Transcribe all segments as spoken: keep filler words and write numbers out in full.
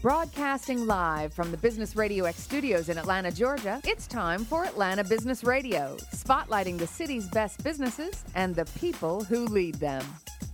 Broadcasting live from the Business Radio X studios in Atlanta, Georgia, it's time for Atlanta Business Radio, spotlighting the city's best businesses and the people who lead them.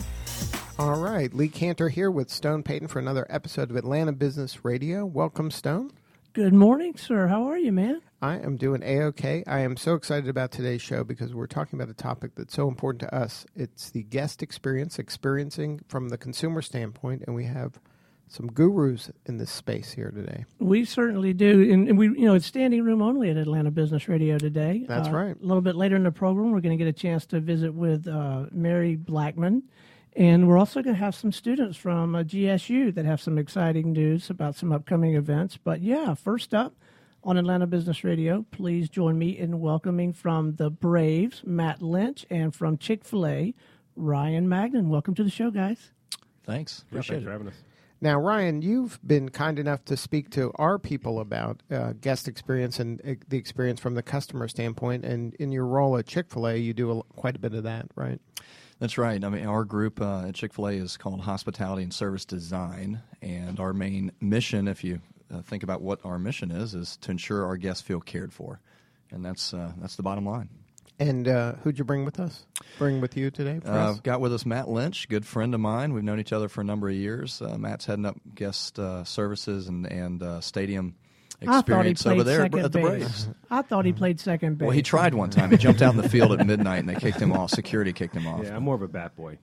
All right, Lee Cantor here with Stone Payton for another episode of Atlanta Business Radio. Welcome, Stone. Good morning, sir. How are you, man? I am doing A-OK. I am so excited about today's show because we're talking about a topic that's so important to us. It's the guest experience, experiencing from the consumer standpoint, and we have some gurus in this space here today. We certainly do, and, and we, you know, it's standing room only at Atlanta Business Radio today. That's uh, right. A little bit later in the program, we're going to get a chance to visit with uh, Mary Blackman, and we're also going to have some students from uh, G S U that have some exciting news about some upcoming events. But yeah, first up on Atlanta Business Radio, please join me in welcoming from the Braves, Matt Lynch, and from Chick-fil-A, Ryan Magnan. Welcome to the show, guys. Thanks. Yeah, Appreciate thanks it. for having us. Now, Ryan, you've been kind enough to speak to our people about uh, guest experience and uh, the experience from the customer standpoint. And in your role at Chick-fil-A, you do a, quite a bit of that, right? That's right. I mean, our group uh, at Chick-fil-A is called Hospitality and Service Design, and our main mission, if you uh, think about what our mission is, is to ensure our guests feel cared for, and that's uh, that's the bottom line. And uh, who'd you bring with us? Bring with you today? For Uh, us? I've got with us Matt Lynch, good friend of mine. We've known each other for a number of years. Uh, Matt's heading up guest uh, services and, and uh, stadium I thought he experience played over there second at the base. Braves. I thought he played second base. Well, he tried one time. He jumped out in the field at midnight, and they kicked him off. Security kicked him off. Yeah, I'm more of a bat boy.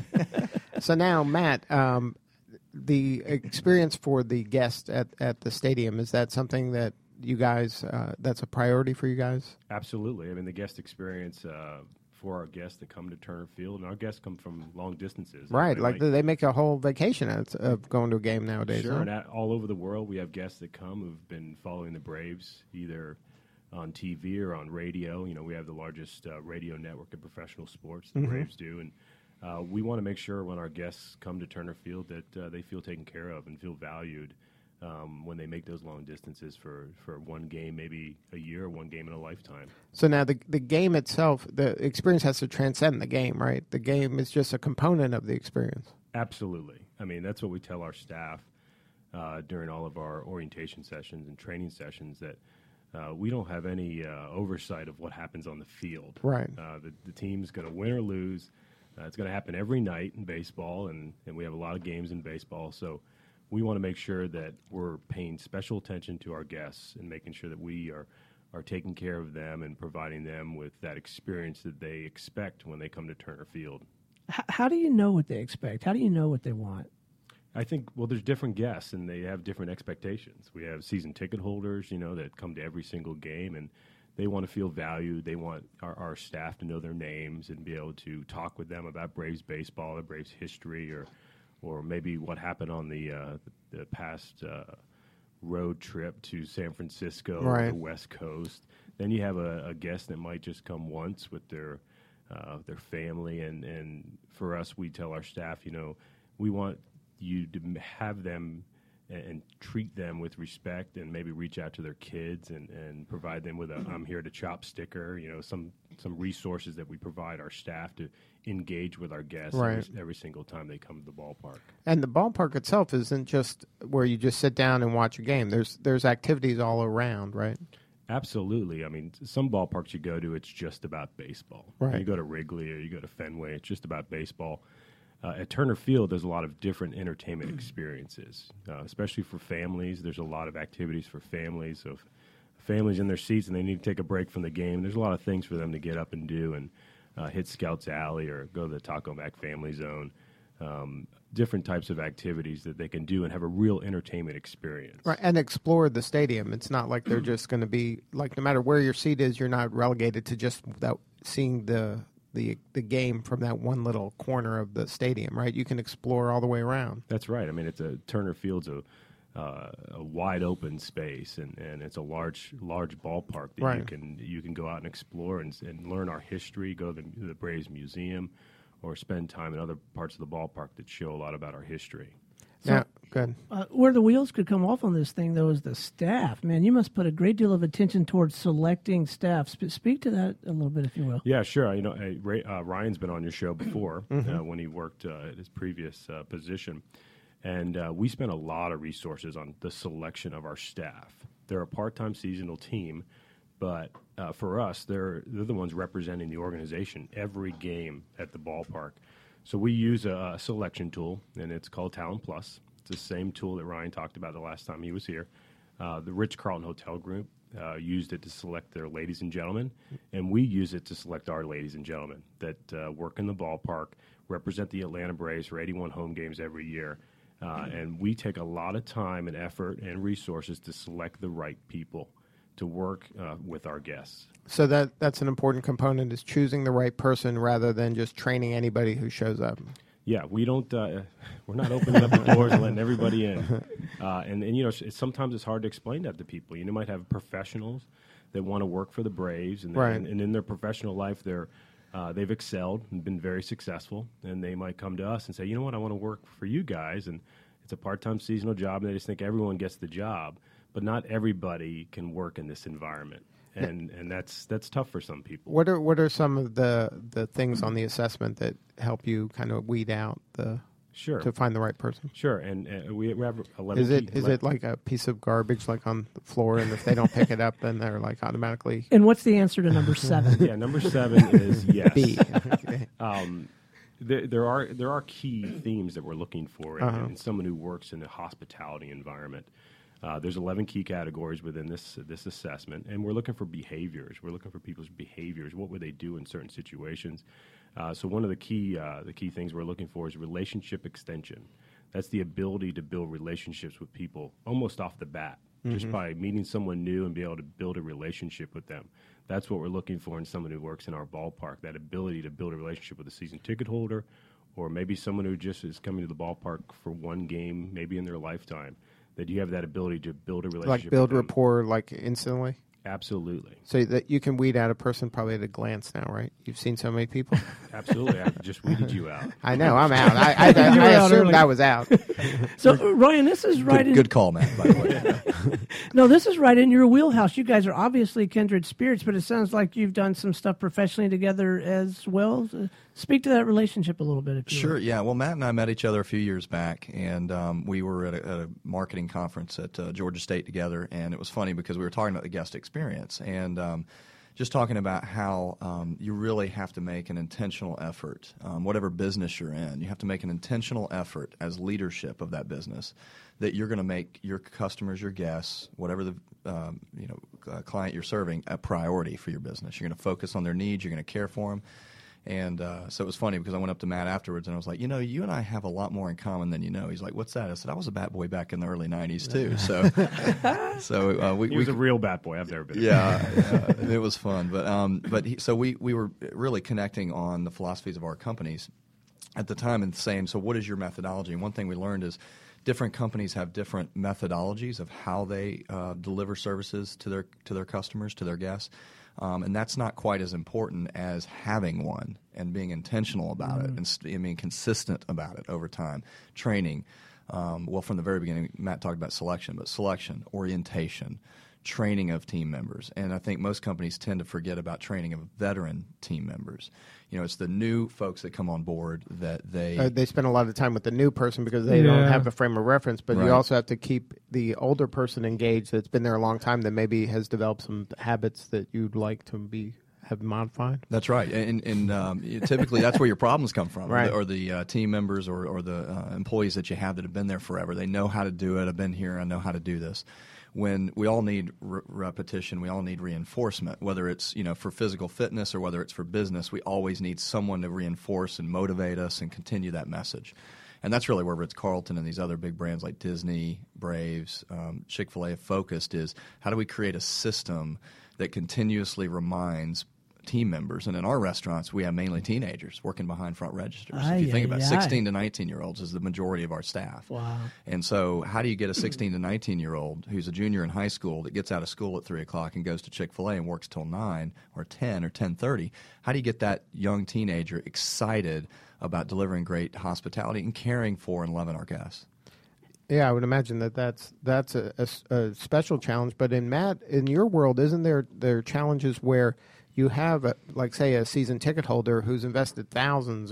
So now, Matt, um, the experience for the guest at, at the stadium, is that something that you guys, uh, that's a priority for you guys? Absolutely. I mean, the guest experience uh, for our guests that come to Turner Field, and our guests come from long distances. Right, I like mean, they make a whole vacation out of going to a game nowadays. Sure, huh? and at, all over the world, we have guests that come who've been following the Braves either on T V or on radio. You know, we have the largest uh, radio network in professional sports, the Mhm. Braves do, and uh, we want to make sure when our guests come to Turner Field that uh, they feel taken care of and feel valued um, when they make those long distances for, for one game, maybe a year, one game in a lifetime. So now the the game itself, the experience has to transcend the game, right? The game is just a component of the experience. Absolutely. I mean, that's what we tell our staff uh, during all of our orientation sessions and training sessions, that uh, we don't have any uh, oversight of what happens on the field. Right. Uh, the, the team's going to win or lose. Uh, it's going to happen every night in baseball, and, and we have a lot of games in baseball. So we want to make sure that we're paying special attention to our guests and making sure that we are, are taking care of them and providing them with that experience that they expect when they come to Turner Field. H- how do you know what they expect? How do you know what they want? I think, well, there's different guests, and they have different expectations. We have season ticket holders, you know, that come to every single game, and they want to feel valued. They want our, our staff to know their names and be able to talk with them about Braves baseball, the Braves history, or or maybe what happened on the uh, the past uh, road trip to San Francisco or Right. the West Coast. Then you have a, a guest that might just come once with their uh, their family, and, and for us, we tell our staff, you know, we want you to m- have them and, and treat them with respect, and maybe reach out to their kids and, and provide them with a I'm here to chop sticker, you know, some some resources that we provide our staff to engage with our guests Right. every, every single time they come to the ballpark. And the ballpark itself isn't just where you just sit down and watch a game. There's there's activities all around, right? Absolutely. I mean, some ballparks you go to, it's just about baseball. Right. You go to Wrigley or you go to Fenway, it's just about baseball. Uh, at Turner Field, there's a lot of different entertainment experiences, uh, especially for families. There's a lot of activities for families. So if families in their seats and they need to take a break from the game, there's a lot of things for them to get up and do, and uh, hit Scouts Alley or go to the Taco Mac Family Zone. Um, different types of activities that they can do and have a real entertainment experience. Right, and explore the stadium. It's not like they're just going to be like no matter where your seat is, you're not relegated to just that seeing the the the game from that one little corner of the stadium, right? You can explore all the way around. That's right. I mean, it's a Turner Field's a uh, a wide open space, and, and it's a large large ballpark that Right. you can you can go out and explore and, and learn our history. Go to the, the Braves Museum, or spend time in other parts of the ballpark that show a lot about our history. Yeah, good. Uh, where the wheels could come off on this thing, though, is the staff. Man, you must put a great deal of attention towards selecting staff. Sp- speak to that a little bit, if you will. Yeah, sure. You know, uh, Ray, uh, Ryan's been on your show before Mhm. uh, when he worked uh, at his previous uh, position. And uh, we spend a lot of resources on the selection of our staff. They're a part-time seasonal team, but uh, for us, they're, they're the ones representing the organization every game at the ballpark. So we use a, a selection tool, and it's called Talent Plus. It's the same tool that Ryan talked about the last time he was here. Uh, the Ritz-Carlton Hotel Group uh, used it to select their ladies and gentlemen, and we use it to select our ladies and gentlemen that uh, work in the ballpark, represent the Atlanta Braves for eighty-one home games every year. Uh, and we take a lot of time and effort and resources to select the right people to work uh, with our guests. So that that's an important component, is choosing the right person rather than just training anybody who shows up. Yeah, we don't. Uh, we're not opening up the doors and letting everybody in. Uh, and, and you know, it's, sometimes it's hard to explain that to people. You know, might have professionals that want to work for the Braves, and, right. and, and in their professional life, they're uh, they've excelled and been very successful. And they might come to us and say, you know what, I want to work for you guys, and it's a part-time seasonal job, and they just think everyone gets the job. But not everybody can work in this environment. And and that's that's tough for some people. What are what are some of the, the things on the assessment that help you kind of weed out the sure to find the right person? Sure, and uh, we, we have eleven. Is it key, is it like a piece of garbage like on the floor, and if they don't pick it up, then they're like automatically? And what's the answer to number seven? Yeah, number seven is yes. B. Okay. Um, there, there are there are key themes that we're looking for in, Uh-huh. in someone who works in a hospitality environment. Uh, there's eleven key categories within this this assessment, and we're looking for behaviors. We're looking for people's behaviors. What would they do in certain situations? Uh, so one of the key uh, the key things we're looking for is relationship extension. That's the ability to build relationships with people almost off the bat, mm-hmm. just by meeting someone new and be able to build a relationship with them. That's what we're looking for in someone who works in our ballpark, that ability to build a relationship with a season ticket holder, or maybe someone who just is coming to the ballpark for one game, maybe in their lifetime. That you have that ability to build a relationship. Like build with them. rapport, like instantly. Absolutely. So that you can weed out a person probably at a glance now, right? You've seen so many people. Absolutely. I just weeded you out. I know. I'm out. I, I, I, You were I out assumed early. I was out. So, Ryan, this is right Good, in good call, Matt, by the way. no, this is right in your wheelhouse. You guys are obviously kindred spirits, but it sounds like you've done some stuff professionally together as well. Uh, speak to that relationship a little bit, if you Sure, will. yeah. Well, Matt and I met each other a few years back, and um, we were at a, at a marketing conference at uh, Georgia State together, and it was funny because we were talking about the guest experience and um, just talking about how um, you really have to make an intentional effort, um, whatever business you're in. You have to make an intentional effort as leadership of that business that you're going to make your customers, your guests, whatever the um, you know uh, client you're serving, a priority for your business. You're going to focus on their needs. You're going to care for them. And uh, so it was funny because I went up to Matt afterwards and I was like, you know, you and I have a lot more in common than you know. He's like, what's that? I said, I was a bat boy back in the early nineties too. So, so uh, we He we was a real bat boy. I've never been. yeah, yeah, it was fun. But um, but he, so we we were really connecting on the philosophies of our companies at the time and saying, so what is your methodology? And one thing we learned is different companies have different methodologies of how they uh, deliver services to their to their customers, to their guests. Um, and that's not quite as important as having one and being intentional about mm-hmm. it and st- being consistent about it over time. Training. Um, well, from the very beginning, Matt talked about selection, but selection, orientation, training of team members. And I think most companies tend to forget about training of veteran team members. You know, it's the new folks that come on board that they... Uh, they spend a lot of time with the new person because they Yeah. don't have a frame of reference, but Right. you also have to keep the older person engaged that's been there a long time that maybe has developed some habits that you'd like to be have modified. That's right, and, and um, typically that's where your problems come from, Right. or the, or the uh, team members or, or the uh, employees that you have that have been there forever. They know how to do it. I've been here. I know how to do this. When we all need re- repetition, we all need reinforcement, whether it's you know for physical fitness or whether it's for business, we always need someone to reinforce and motivate us and continue that message. And that's really where Ritz-Carlton and these other big brands like Disney, Braves, um, Chick-fil-A have focused is how do we create a system that continuously reminds team members, and in our restaurants we have mainly teenagers working behind front registers. Aye, if you think aye, about aye. sixteen to nineteen year olds is the majority of our staff. Wow. And so how do you get a sixteen to nineteen year old who's a junior in high school that gets out of school at three o'clock and goes to Chick-fil-A and works till nine or ten or ten thirty? How do you get that young teenager excited about delivering great hospitality and caring for and loving our guests? Yeah, I would imagine that that's that's a, a, a special challenge. But in Matt, in your world, isn't there there challenges where you have, a, like, say, a season ticket holder who's invested thousands or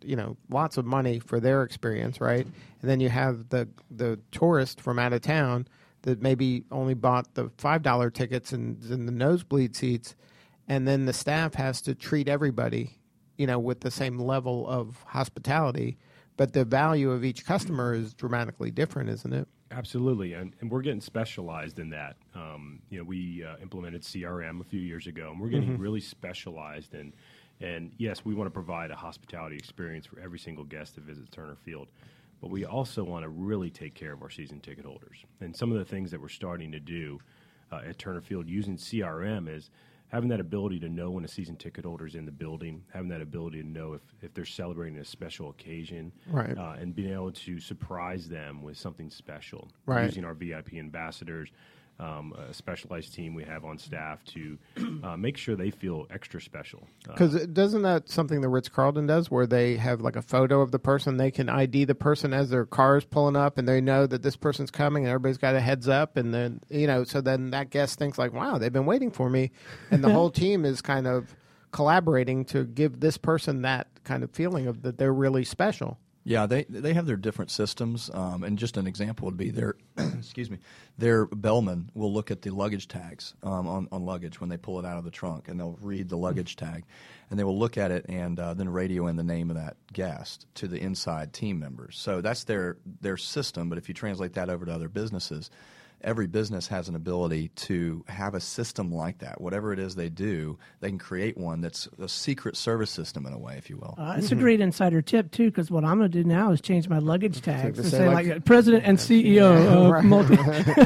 you know, lots of money for their experience, right? And then you have the the tourist from out of town that maybe only bought the five dollar tickets and, and the nosebleed seats, and then the staff has to treat everybody, you know, with the same level of hospitality, but the value of each customer is dramatically different, isn't it? Absolutely, and, and we're getting specialized in that. Um, you know, we uh, implemented C R M a few years ago, and we're getting mm-hmm. really specialized in. And yes, we want to provide a hospitality experience for every single guest that visits Turner Field, but we also want to really take care of our season ticket holders. And some of the things that we're starting to do uh, at Turner Field using C R M is having that ability to know when a season ticket holder is in the building, having that ability to know if, if they're celebrating a special occasion, right. uh, and being able to surprise them with something special. Right. Using our V I P ambassadors, um, a specialized team we have on staff to uh, make sure they feel extra special. Because uh, doesn't that something the Ritz-Carlton does where they have like a photo of the person? They can I D the person as their car is pulling up, and they know that this person's coming, and everybody's got a heads up, and then, you know, so then that guest thinks like, wow, they've been waiting for me, and the whole team is kind of collaborating to give this person that kind of feeling of that they're really special. Yeah, they they have their different systems, um, and just an example would be their excuse me, their bellman will look at the luggage tags um, on on luggage when they pull it out of the trunk, and they'll read the luggage tag, and they will look at it and uh, then radio in the name of that guest to the inside team members. So that's their their system. But if you translate that over to other businesses, every business has an ability to have a system like that. Whatever it is they do, they can create one that's a secret service system in a way, if you will. Uh, it's mm-hmm. a great insider tip, too, because what I'm going to do now is change my luggage tags to to say say, like, like, President and C E O yeah, of right. multi.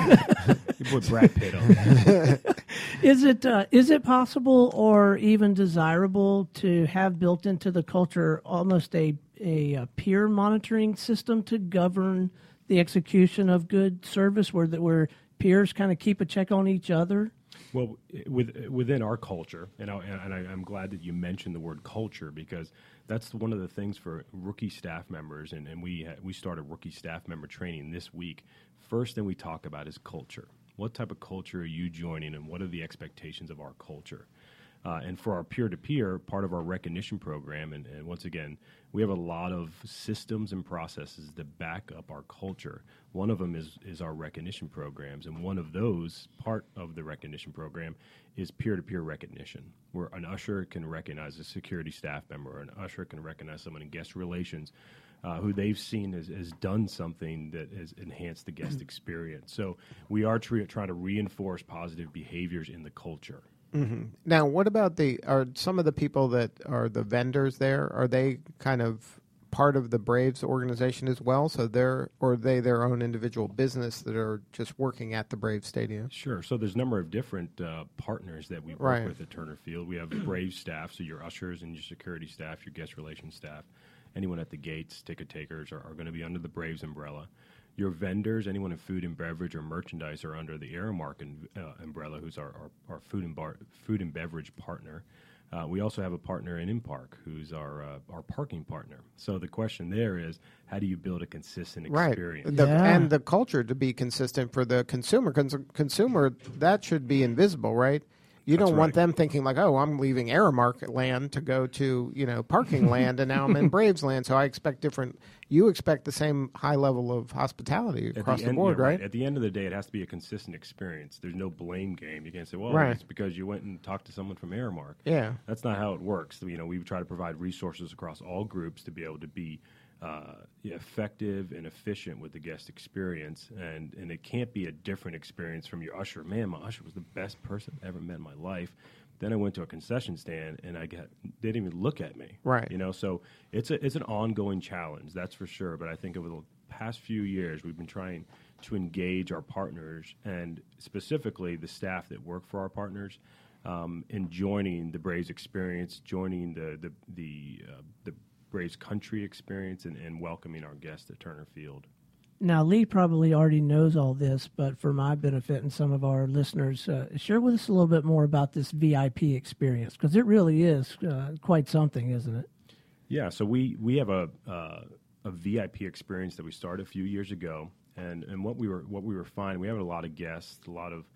you put Brad Pitt on. Is it uh, is it possible or even desirable to have built into the culture almost a, a, a peer monitoring system to govern the execution of good service, where that where peers kind of keep a check on each other? Well, with, within our culture, and, I, and I, I'm glad that you mentioned the word culture, because that's one of the things for rookie staff members, and, and we ha- we started rookie staff member training this week. First thing we talk about is culture. What type of culture are you joining, and what are the expectations of our culture? Uh, and for our peer-to-peer, part of our recognition program, and, and once again, we have a lot of systems and processes that back up our culture. One of them is, is our recognition programs, and one of those, part of the recognition program, is peer-to-peer recognition, where an usher can recognize a security staff member, or an usher can recognize someone in guest relations uh, who they've seen has, has done something that has enhanced the guest experience. So we are tr- trying to reinforce positive behaviors in the culture. Mm-hmm. Now, what about the, are some of the people that are the vendors there, are they kind of part of the Braves organization as well? So they're, or are they their own individual business that are just working at the Braves Stadium? Sure. So there's a number of different uh, partners that we work right. with at Turner Field. We have Braves staff, so your ushers and your security staff, your guest relations staff, anyone at the gates, ticket takers are, are going to be under the Braves umbrella. Your vendors, anyone in food and beverage or merchandise, are under the Aramark in, uh, umbrella, who's our, our, our food and bar, food and beverage partner. Uh, we also have a partner in InPark, who's our uh, our parking partner. So the question there is, how do you build a consistent experience? Right, the, yeah. and the culture to be consistent for the consumer. Cons- consumer, that should be invisible, right? You That's don't want right. them thinking like, oh, I'm leaving Aramark land to go to, you know, parking land, and now I'm in Braves land, so I expect different. You expect the same high level of hospitality At across the, the, end, board, yeah, right? At the end of the day, it has to be a consistent experience. There's no blame game. You can't say, well, Right. it's because you went and talked to someone from Aramark. Yeah. That's not how it works. You know, we try to provide resources across all groups to be able to be uh, effective and efficient with the guest experience, and, and it can't be a different experience from your usher. Man, my usher was the best person I ever met in my life. Then I went to a concession stand, and I got they didn't even look at me. Right. You know, so it's a it's an ongoing challenge, that's for sure. But I think over the past few years, we've been trying to engage our partners, and specifically the staff that work for our partners, um, in joining the Braves experience, joining the the the, uh, the Braves country experience, and, and welcoming our guests at Turner Field. Now, Lee probably already knows all this, but for my benefit and some of our listeners, uh, share with us a little bit more about this V I P experience, because it really is uh, quite something, isn't it? Yeah, so we, we have a uh, a V I P experience that we started a few years ago, and, and what we were what we were finding, we have a lot of guests, a lot of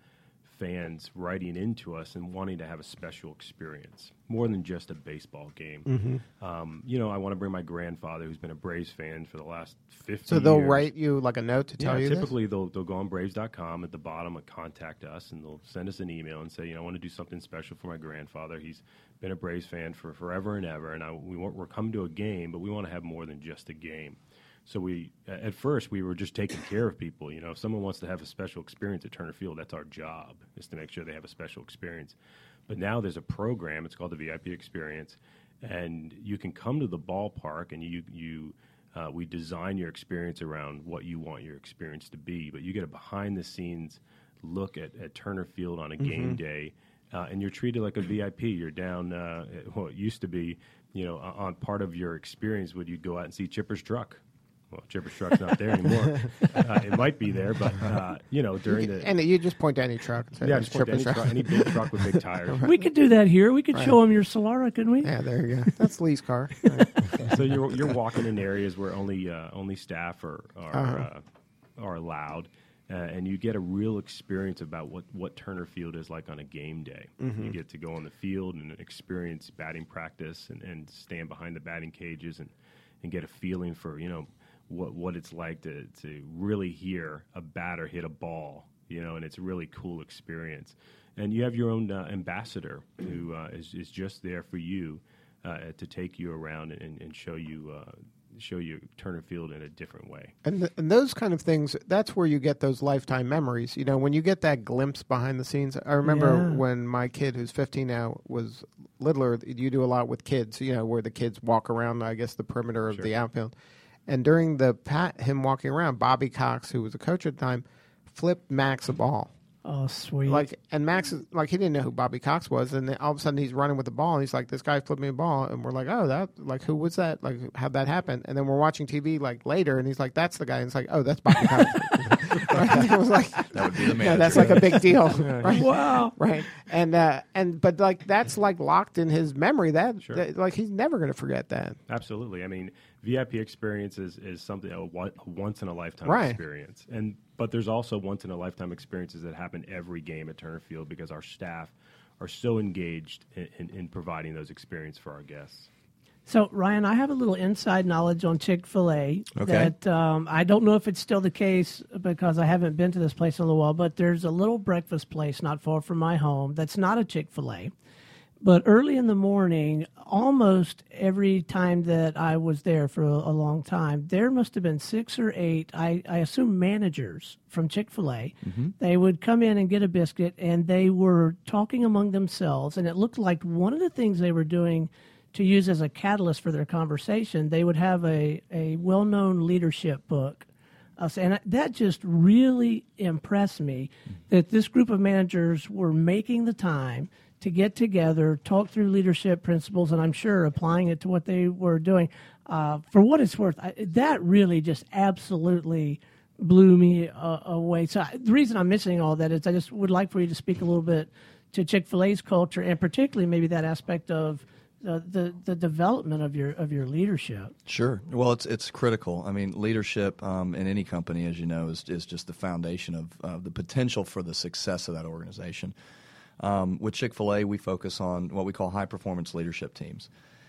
fans writing into us and wanting to have a special experience, more than just a baseball game. Mm-hmm. Um, you know, I want to bring my grandfather, who's been a Braves fan for the last fifty So they'll years. write you like a note to tell yeah, you typically they'll they'll go on Braves dot com at the bottom and contact us, and they'll send us an email and say, you know, I want to do something special for my grandfather. He's been a Braves fan for forever and ever, and I, we want, we're coming to a game, but we want to have more than just a game. So we, at first, we were just taking care of people. You know, if someone wants to have a special experience at Turner Field, that's our job, is to make sure they have a special experience. But now there's a program. It's called the V I P Experience, and you can come to the ballpark, and you you uh, we design your experience around what you want your experience to be. But you get a behind-the-scenes look at, at Turner Field on a mm-hmm. game day, uh, and you're treated like a V I P. You're down. Uh, well, it used to be, you know, on part of your experience would you go out and see Chipper's truck. Well, Chipper's truck's not there anymore. uh, it might be there, but, uh, you know, during you, the... And you just point to any truck. Yeah, just point to any, truck, any big truck with big tires. We could do that here. We could right. show them your Solara, couldn't we? Yeah, there you go. That's Lee's car. Right. So you're you're walking in areas where only uh, only staff are are, uh-huh. uh, are allowed, uh, and you get a real experience about what, what Turner Field is like on a game day. Mm-hmm. You get to go on the field and experience batting practice and, and stand behind the batting cages and, and get a feeling for, you know, what what it's like to, to really hear a batter hit a ball, you know, and it's a really cool experience. And you have your own uh, ambassador who uh, is, is just there for you uh, to take you around and, and show you uh, show you Turner Field in a different way. And, th- and those kind of things, that's where you get those lifetime memories. You know, when you get that glimpse behind the scenes. I remember yeah. when my kid, who's fifteen now, was littler, you do a lot with kids, you know, where the kids walk around, I guess, the perimeter of Sure. the outfield. And during the pat, him walking around, Bobby Cox, who was a coach at the time, flipped Max a ball. Oh, sweet. Like, and Max, is, like, he didn't know who Bobby Cox was. And then all of a sudden he's running with the ball. And he's like, this guy flipped me a ball. And we're like, oh, that, like, who was that? Like, how'd that happen? And then we're watching T V, like, later. And he's like, that's the guy. And it's like, oh, that's Bobby Cox. Right? It was like, that would be the manager. Yeah, that's like a big deal. Right? Wow. Right. And, uh, and, but, like, that's, like, locked in his memory. That, Sure. that like, he's never going to forget that. Absolutely. I mean, V I P experience is, is something, a, one- a once-in-a-lifetime Right. experience. And But there's also once-in-a-lifetime experiences that happen every game at Turner Field because our staff are so engaged in, in, in providing those experiences for our guests. So, Ryan, I have a little inside knowledge on Chick-fil-A. Okay. That um, I don't know if it's still the case because I haven't been to this place in a little while, but there's a little breakfast place not far from my home that's not a Chick-fil-A. But early in the morning, almost every time that I was there for a, a long time, there must have been six or eight, I, I assume, managers from Chick-fil-A. Mm-hmm. They would come in and get a biscuit, and they were talking among themselves. And it looked like one of the things they were doing to use as a catalyst for their conversation, they would have a, a well-known leadership book. Uh, and that just really impressed me that this group of managers were making the time to get together, talk through leadership principles, and I'm sure applying it to what they were doing. Uh, for what it's worth, I, that really just absolutely blew me uh, away. So I, the reason I'm mentioning all that is I just would like for you to speak a little bit to Chick-fil-A's culture, and particularly maybe that aspect of uh, the the development of your of your leadership. Sure. Well, it's it's critical. I mean, leadership um, in any company, as you know, is is just the foundation of uh, the potential for the success of that organization. Um, with Chick-fil-A, we focus on what we call high-performance leadership teams.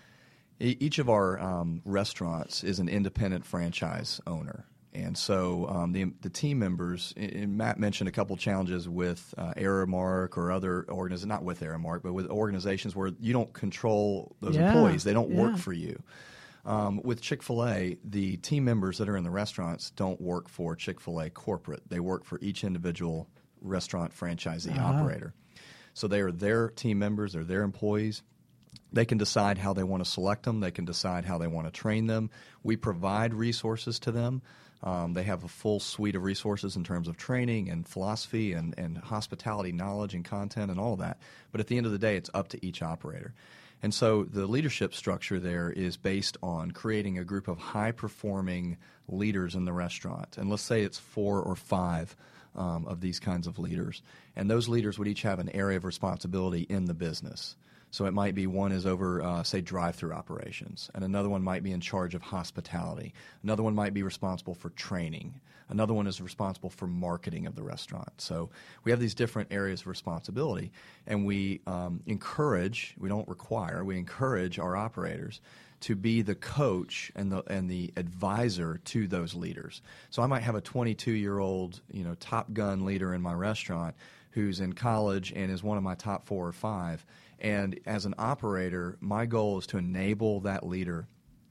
E- each of our um, restaurants is an independent franchise owner. And so um, the the team members, and Matt mentioned a couple challenges with uh, Aramark or other organizations, not with Aramark, but with organizations where you don't control those Yeah, employees. They don't yeah. work for you. Um, with Chick-fil-A, the team members that are in the restaurants don't work for Chick-fil-A corporate. They work for each individual restaurant franchisee Uh-huh. operator. So they are their team members, they're their employees. They can decide how they want to select them. They can decide how they want to train them. We provide resources to them. Um, they have a full suite of resources in terms of training and philosophy and, and hospitality knowledge and content and all of that. But at the end of the day, it's up to each operator. And so the leadership structure there is based on creating a group of high-performing leaders in the restaurant. And let's say it's four or five Um, of these kinds of leaders. And those leaders would each have an area of responsibility in the business. So it might be one is over, uh, say, drive-through operations, and another one might be in charge of hospitality. Another one might be responsible for training. Another one is responsible for marketing of the restaurant. So we have these different areas of responsibility, and we um, encourage, we don't require, we encourage our operators to be the coach and the and the advisor to those leaders. So I might have a twenty-two-year-old, you know, Top Gun leader in my restaurant who's in college and is one of my top four or five. And as an operator, my goal is to enable that leader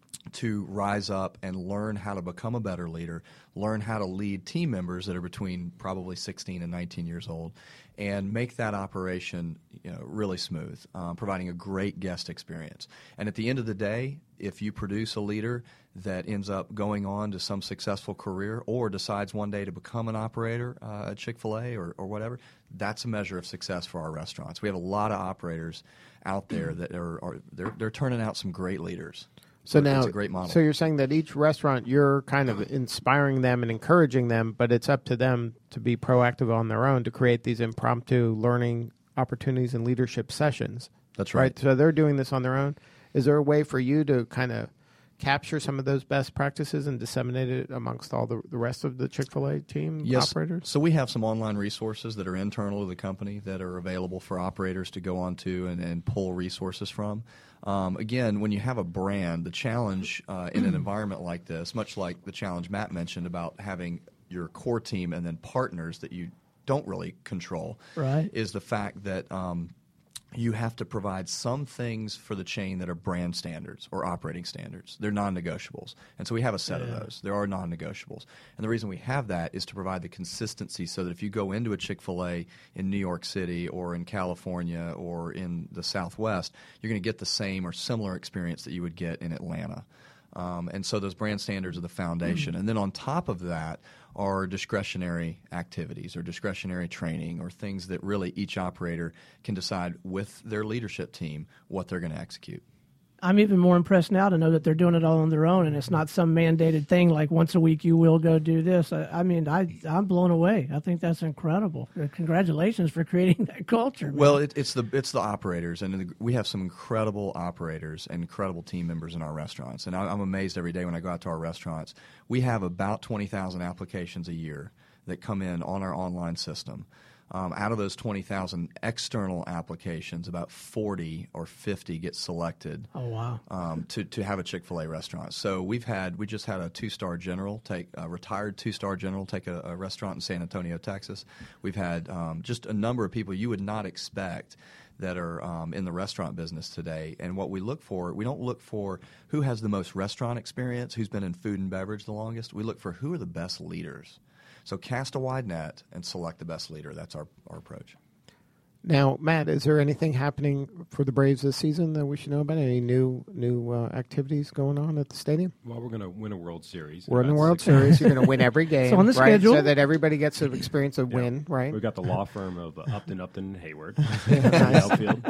to rise up and learn how to become a better leader, learn how to lead team members that are between probably sixteen and nineteen years old, and make that operation, you know, really smooth, um, providing a great guest experience. And at the end of the day, if you produce a leader that ends up going on to some successful career or decides one day to become an operator uh, at Chick-fil-A or, or whatever, that's a measure of success for our restaurants. We have a lot of operators out there that are, are they're, they're turning out some great leaders. So It's now, a great model. so you're saying that each restaurant, you're kind of inspiring them and encouraging them, but it's up to them to be proactive on their own to create these impromptu learning opportunities and leadership sessions. That's right. So they're doing this on their own. Is there a way for you to kind of capture some of those best practices and disseminate it amongst all the, the rest of the Chick-fil-A team Yes. operators? So we have some online resources that are internal to the company that are available for operators to go onto and, and pull resources from. Um, again, when you have a brand, the challenge uh, in an environment like this, much like the challenge Matt mentioned about having your core team and then partners that you don't really control, Right. is the fact that um, you have to provide some things for the chain that are brand standards or operating standards. They're non-negotiables. And so we have a set Yeah. of those. There are non-negotiables. And the reason we have that is to provide the consistency so that if you go into a Chick-fil-A in New York City or in California or in the Southwest, you're going to get the same or similar experience that you would get in Atlanta. Um, and so those brand standards are the foundation. And then on top of that are discretionary activities or discretionary training or things that really each operator can decide with their leadership team what they're going to execute. I'm even more impressed now to know that they're doing it all on their own, and it's not some mandated thing like once a week you will go do this. I, I mean, I, I'm blown away. I think that's incredible. Congratulations for creating that culture, man. Well, it, it's the it's the operators, and the, we have some incredible operators and incredible team members in our restaurants. And I, I'm amazed every day when I go out to our restaurants. We have about twenty thousand applications a year that come in on our online system. Um, out of those twenty thousand external applications, about forty or fifty get selected Oh, wow. um, to, to have a Chick-fil-A restaurant. So we've had, we just had a two-star general take, a retired two-star general take a, a restaurant in San Antonio, Texas. We've had um, just a number of people you would not expect that are um, in the restaurant business today. And what we look for, we don't look for who has the most restaurant experience, who's been in food and beverage the longest. We look for who are the best leaders. So cast a wide net and select the best leader. That's our, our approach. Now, Matt, is there anything happening for the Braves this season that we should know about? Any new new uh, activities going on at the stadium? Well, we're going to win a World Series. We're in the about World six- Series. You're going to win every game, on the right? schedule. So that everybody gets to experience a Yeah. win, right? We've got the law firm of uh, Upton, Upton, Hayward. Outfield.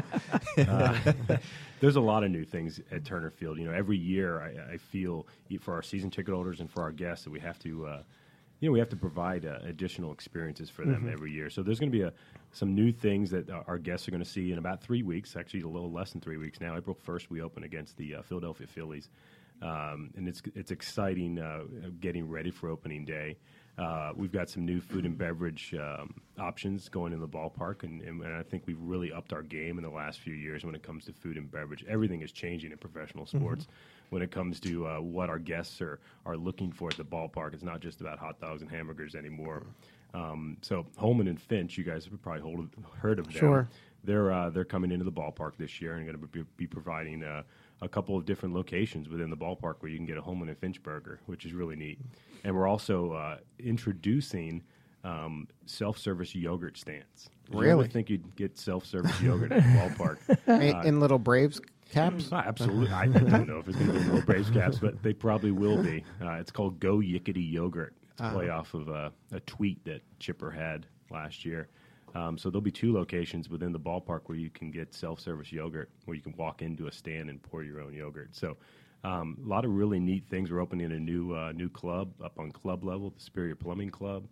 Uh, there's a lot of new things at Turner Field. You know, every year I, I feel for our season ticket holders and for our guests that we have to, uh, you know, we have to provide uh, additional experiences for them every year. So there's going to be a, some new things that uh, our guests are going to see in about three weeks. Actually, a little less than three weeks now. April first, we open against the uh, Philadelphia Phillies, um, and it's it's exciting uh, getting ready for opening day. Uh, we've got some new food and beverage um, options going in the ballpark, and, and, and I think we've really upped our game in the last few years when it comes to food and beverage. Everything is changing in professional sports when it comes to uh, what our guests are, are looking for at the ballpark. It's not just about hot dogs and hamburgers anymore. Um, so Holman and Finch, you guys have probably hold, heard of them. Sure. They're uh, they're coming into the ballpark this year and going to be, be providing uh, a couple of different locations within the ballpark where you can get a Holman and Finch burger, which is really neat. And we're also uh, introducing um, self-service yogurt stands. Did you ever Really? think you'd get self-service yogurt at the ballpark? in, in little Braves caps? Uh, absolutely. I, I don't know if it's going to be little Braves caps, but they probably will be. Uh, it's called Go Yickety Yogurt. It's a play off of uh, a tweet that Chipper had last year. Um, so there'll be two locations within the ballpark where you can get self-service yogurt, where you can walk into a stand and pour your own yogurt. So um, a lot of really neat things. We're opening a new uh, new club up on club level, the Superior Plumbing Club.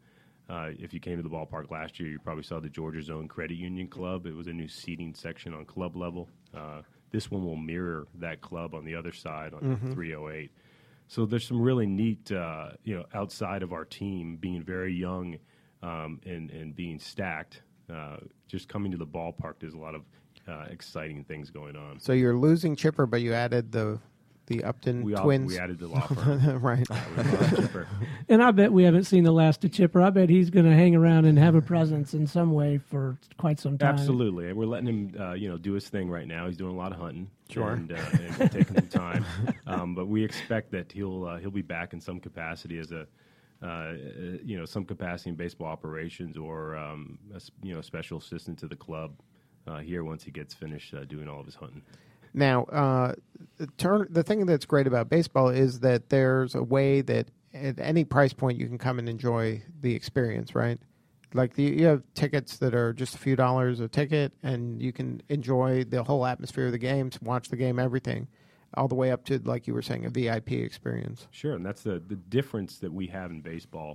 Uh, if you came to the ballpark last year, you probably saw the Georgia Zone Credit Union Club. It was a new seating section on club level. Uh, this one will mirror that club on the other side on mm-hmm. three oh eight. So there's some really neat, uh, you know, outside of our team being very young um, and, and being stacked. Uh, just coming to the ballpark, there's a lot of uh, exciting things going on. So you're losing Chipper, but you added the the Upton we twins. All, we added the law firm. Right. Chipper. And I bet we haven't seen the last of Chipper. I bet he's going to hang around and have a presence in some way for quite some time. Absolutely. And we're letting him, uh, you know, do his thing right now. He's doing a lot of hunting. Sure. And, uh, and taking some time. Um, but we expect that he'll uh, he'll be back in some capacity as a, uh, you know, some capacity in baseball operations or, um, a, you know, special assistant to the club uh, here once he gets finished uh, doing all of his hunting. Now, uh, the, turn, the thing that's great about baseball is that there's a way that at any price point you can come and enjoy the experience, right? Like the, you have tickets that are just a few dollars a ticket, and you can enjoy the whole atmosphere of the games, watch the game, everything, all the way up to, like you were saying, a V I P experience. Sure, and that's the, the difference that we have in baseball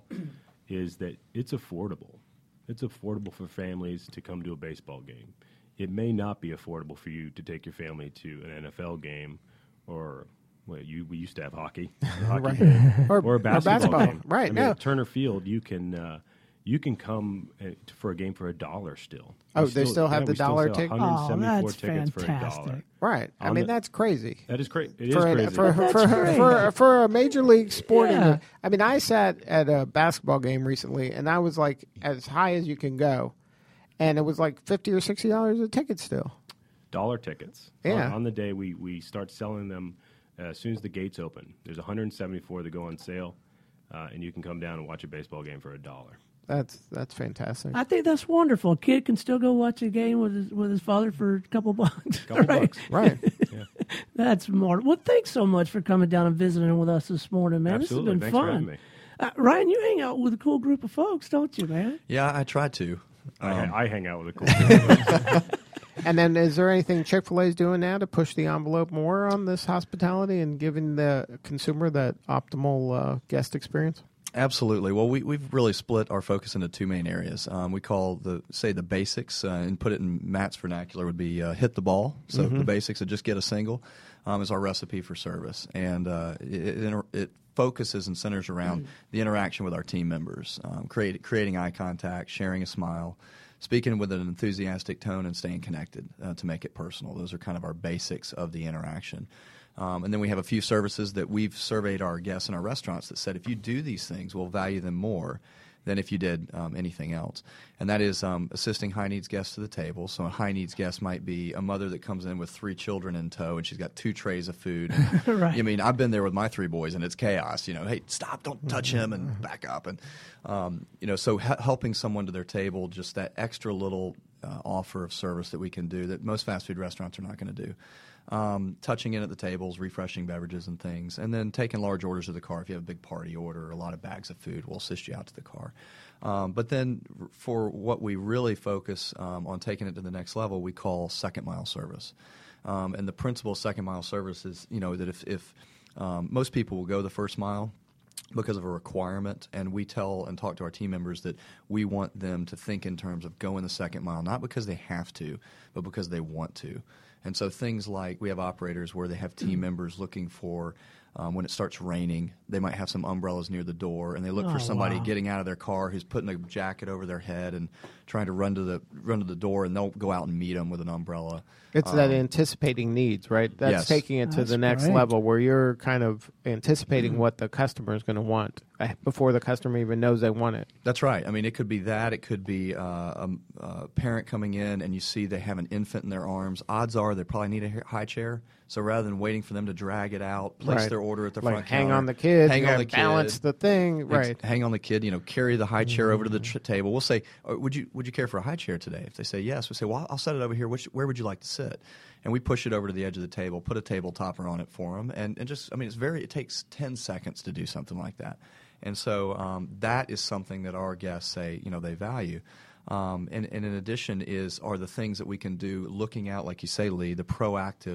is that it's affordable. It's affordable for families to come to a baseball game. It may not be affordable for you to take your family to an N F L game or, well, you, we used to have hockey, a hockey right. game, or, or a basketball, or basketball. game. Right, I mean, no. at Turner Field, you can uh, you can come uh, for a game for a dollar still. Oh, We they still have yeah, the we still dollar sell ticket? one hundred seventy-four Oh, that's tickets for a dollar. fantastic. Right. I On mean, the- that's crazy. That is crazy. It is For, a, crazy. for, That's for, great. for, for a major league sporting, Yeah. I mean, I sat at a basketball game recently, and I was like as high as you can go, and it was like fifty or sixty dollars a ticket still. Dollar tickets. Yeah. On, on the day we, we start selling them uh, as soon as the gates open. There's one hundred seventy-four that go on sale, uh, and you can come down and watch a baseball game for a dollar. That's that's fantastic. I think that's wonderful. A kid can still go watch a game with his with his father for a couple bucks. Couple right? bucks. Right. Yeah. That's smart. Well, thanks so much for coming down and visiting with us this morning, man. Absolutely. This has been Thanks for fun. having me. Uh, Ryan, you hang out with a cool group of folks, don't you, man? Yeah, I try to. I, Um, I hang out with a cool group. And then, is there anything Chick-fil-A is doing now to push the envelope more on this hospitality and giving the consumer that optimal uh, guest experience? Absolutely. Well, we, we've really split our focus into two main areas. Um, we call the, say, the basics, uh, and put it in Matt's vernacular, would be uh, hit the ball. So Mm-hmm. the basics of just get a single um, is our recipe for service. And uh, it, it, inter- it focuses and centers around mm. the interaction with our team members, um, create, creating eye contact, sharing a smile, speaking with an enthusiastic tone, and staying connected uh, to make it personal. Those are kind of our basics of the interaction. Um, and then we have a few services that we've surveyed our guests in our restaurants that said if you do these things, we'll value them more than if you did um, anything else. And that is um, assisting high-needs guests to the table. So a high-needs guest might be a mother that comes in with three children in tow, and she's got two trays of food. And, Right. I mean, I've been there with my three boys, and it's chaos. You know, hey, stop, don't touch him, and back up. And, um, you know, so he- helping someone to their table, just that extra little uh, offer of service that we can do that most fast food restaurants are not going to do. Um, touching in at the tables, refreshing beverages and things, and then taking large orders to the car. If you have a big party order or a lot of bags of food, we'll assist you out to the car. Um, but then r- for what we really focus um, on taking it to the next level, we call second mile service. Um, and the principle of second mile service is, you know, that if, if um, most people will go the first mile because of a requirement, and we tell and talk to our team members that we want them to think in terms of going the second mile, not because they have to, but because they want to. And so things like we have operators where they have team members looking for, um, when it starts raining, they might have some umbrellas near the door, and they look Oh, for somebody wow. getting out of their car who's putting a jacket over their head and trying to run to the run to the door, and they'll go out and meet them with an umbrella. It's that anticipating needs, right? That's yes. taking it to That's the next great. level where you're kind of anticipating what the customer is going to want uh, before the customer even knows they want it. That's right. I mean, it could be that. It could be uh, a, a parent coming in and you see they have an infant in their arms. Odds are they probably need a hi- high chair. So rather than waiting for them to drag it out, place Right. their order at the Like front hang counter, on the kid, hang you on gotta the kid, balance the thing, Ex- right? hang on the kid. You know, carry the high chair over to the tr- table. We'll say, oh, "Would you would you care for a high chair today?" If they say yes, we say, "Well, I'll set it over here. Which, where would you like to sit?" And we push it over to the edge of the table, put a table topper on it for them, and, and just, I mean, it's very. It takes ten seconds to do something like that, and so um, that is something that our guests say, you know, they value. Um, and, and in addition is are the things that we can do looking out, like you say, Lee, the proactive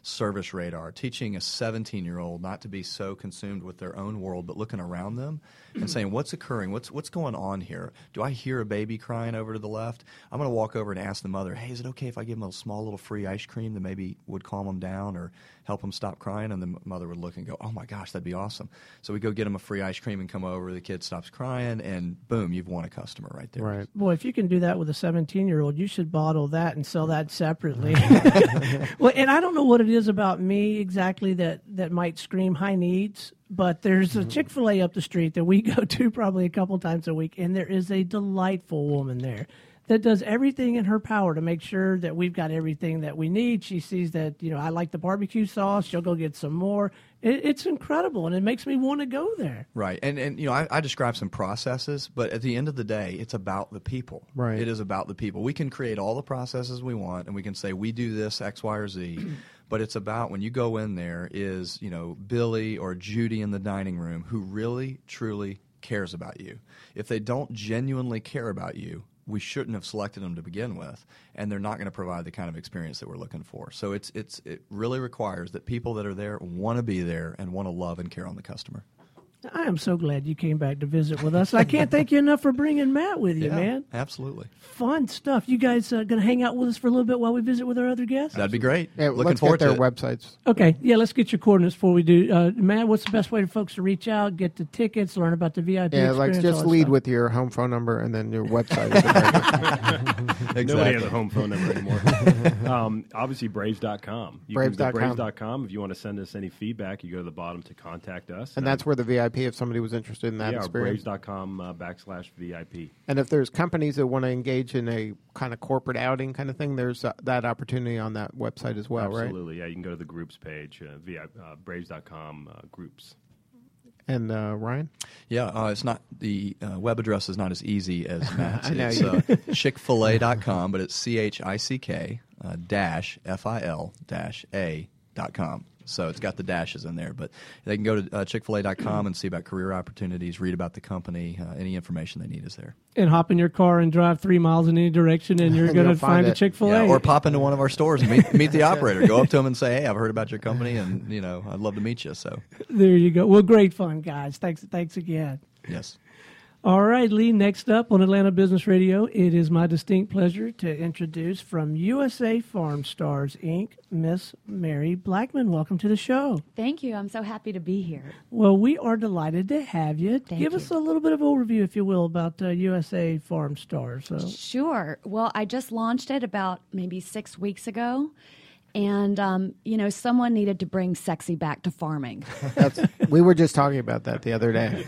service radar, teaching a seventeen-year-old not to be so consumed with their own world, but looking around them and saying, what's occurring? What's what's going on here? Do I hear a baby crying over to the left? I'm going to walk over and ask the mother, hey, is it okay if I give them a small little free ice cream that maybe would calm them down or help them stop crying? And the mother would look and go, oh, my gosh, that'd be awesome. So we go get them a free ice cream and come over. The kid stops crying, and boom, you've won a customer right there. Right. Boy, if you can do that with a seventeen-year-old, you should bottle that and sell that separately. Well, and I don't know what it is about me exactly that, that might scream high needs, but there's a Chick-fil-A up the street that we go to probably a couple times a week, and there is a delightful woman there that does everything in her power to make sure that we've got everything that we need. She sees that, you know, I like the barbecue sauce. She'll go get some more. It, it's incredible, and it makes me want to go there. Right. And, and you know, I, I describe some processes, but at the end of the day, it's about the people. Right. It is about the people. We can create all the processes we want, and we can say we do this X, Y, or Z, but it's about when you go in there is, you know, Billy or Judy in the dining room who really, truly cares about you. If they don't genuinely care about you, we shouldn't have selected them to begin with, and they're not going to provide the kind of experience that we're looking for. So it's it's it really requires that people that are there want to be there and want to love and care on the customer. I am so glad you came back to visit with us. I can't thank you enough for bringing Matt with you, Yeah, man. absolutely. Fun stuff. You guys uh, going to hang out with us for a little bit while we visit with our other guests? That'd be great. Yeah, Looking let's forward get their to it. websites. Okay, yeah, let's get your coordinates before we do. Uh, Matt, what's the best way for folks to reach out, get the tickets, learn about the V I P Yeah, experience? like all just that lead stuff? with your home phone number and then your website. Exactly. Nobody has a home phone number anymore. um, obviously, Braves dot com. You Braves can dot go com. to Braves dot com. If you want to send us any feedback, you go to the bottom to contact us. And that's where the V I P, if somebody was interested in that yeah, experience. Braves dot com uh, backslash V I P. And if there's companies that want to engage in a kind of corporate outing kind of thing, there's uh, that opportunity on that website as well, right? Absolutely, yeah. You can go to the groups page, uh, via uh, Braves dot com uh, groups. And uh, Ryan? Yeah, uh, it's not the uh, web address is not as easy as Matt's. I know It's you- uh, chick fil a dot com, but it's C H I C K uh, dash F I L dash A dot com. So it's got the dashes in there, but they can go to uh, chick fil a dot com and see about career opportunities, read about the company. Uh, any information they need is there. And hop in your car and drive three miles in any direction, and you're And going to you'll find find a it. Chick-fil-A. Yeah, or pop into one of our stores and meet, meet the operator. Go up to them and say, hey, I've heard about your company, and, you know, I'd love to meet you. So, There you go. Well, great fun, guys. Thanks, thanks again. yes. All right, Lee, next up on Atlanta Business Radio, it is my distinct pleasure to introduce from U S A Farm Stars, Incorporated, Miss Mary Blackman. Welcome to the show. Thank you. I'm so happy to be here. Well, we are delighted to have you. Thank Give you. us a little bit of overview, if you will, about uh, U S A Farm Stars. So. Sure. Well, I just launched it about maybe six weeks ago. And, um, you know, someone needed to bring sexy back to farming. That's, we were just talking about that the other day.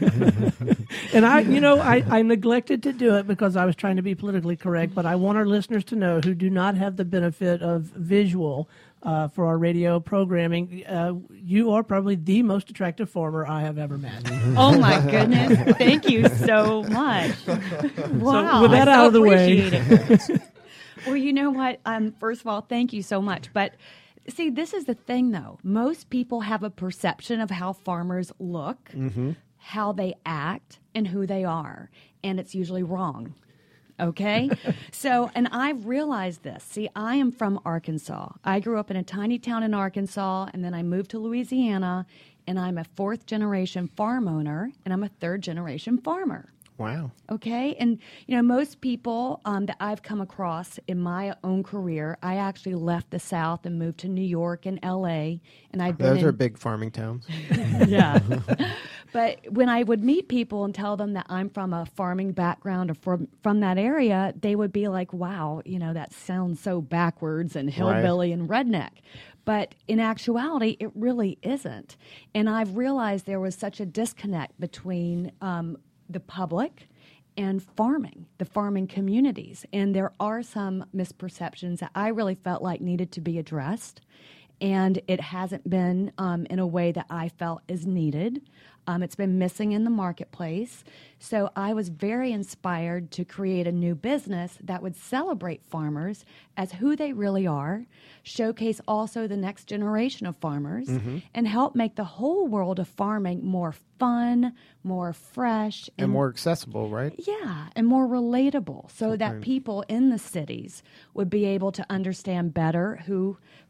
And I, you know, I, I neglected to do it because I was trying to be politically correct, but I want our listeners to know who do not have the benefit of visual uh, for our radio programming, uh, you are probably the most attractive farmer I have ever met. Oh, my goodness. Thank you so much. Wow. with that I out so of the way. appreciate it. Well, you know what? Um, first of all, thank you so much. But see, this is the thing, though. Most people have a perception of how farmers look, Mm-hmm. how they act, and who they are. And it's usually wrong. Okay? So, and I've realized this. See, I am from Arkansas. I grew up in a tiny town in Arkansas, and then I moved to Louisiana, and I'm a fourth generation farm owner, and I'm a third generation farmer. Wow. Okay. And, you know, most people um, that I've come across in my own career, I actually left the South and moved to New York and L A. And I've been Those in, are big farming towns. yeah. But when I would meet people and tell them that I'm from a farming background or from, from that area, they would be like, wow, you know, that sounds so backwards and hillbilly and redneck. But in actuality, it really isn't. And I've realized there was such a disconnect between um, the public and farming, the farming communities. And there are some misperceptions that I really felt like needed to be addressed. And it hasn't been um, in a way that I felt is needed. Um, it's been missing in the marketplace. So I was very inspired to create a new business that would celebrate farmers as who they really are, showcase also the next generation of farmers, Mm-hmm. and help make the whole world of farming more fun, more fresh, And more accessible, right? yeah, and more relatable so that people in the cities would be able to understand better who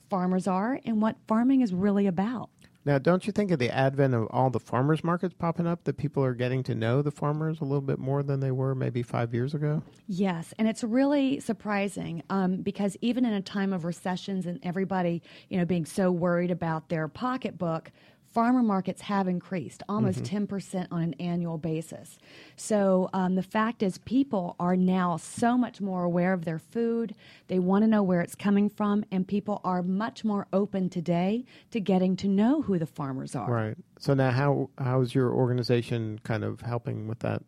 farmers are and what farming is really about. Now, don't you think of the advent of all the farmers markets popping up that people are getting to know the farmers a little bit more than they were maybe five years ago? Yes, and it's really surprising um, because even in a time of recessions and everybody, you know, being so worried about their pocketbook, farmer markets have increased almost mm-hmm. ten percent on an annual basis. So um, the fact is people are now so much more aware of their food. They want to know where it's coming from, and people are much more open today to getting to know who the farmers are. Right. So now how how's your organization kind of helping with that?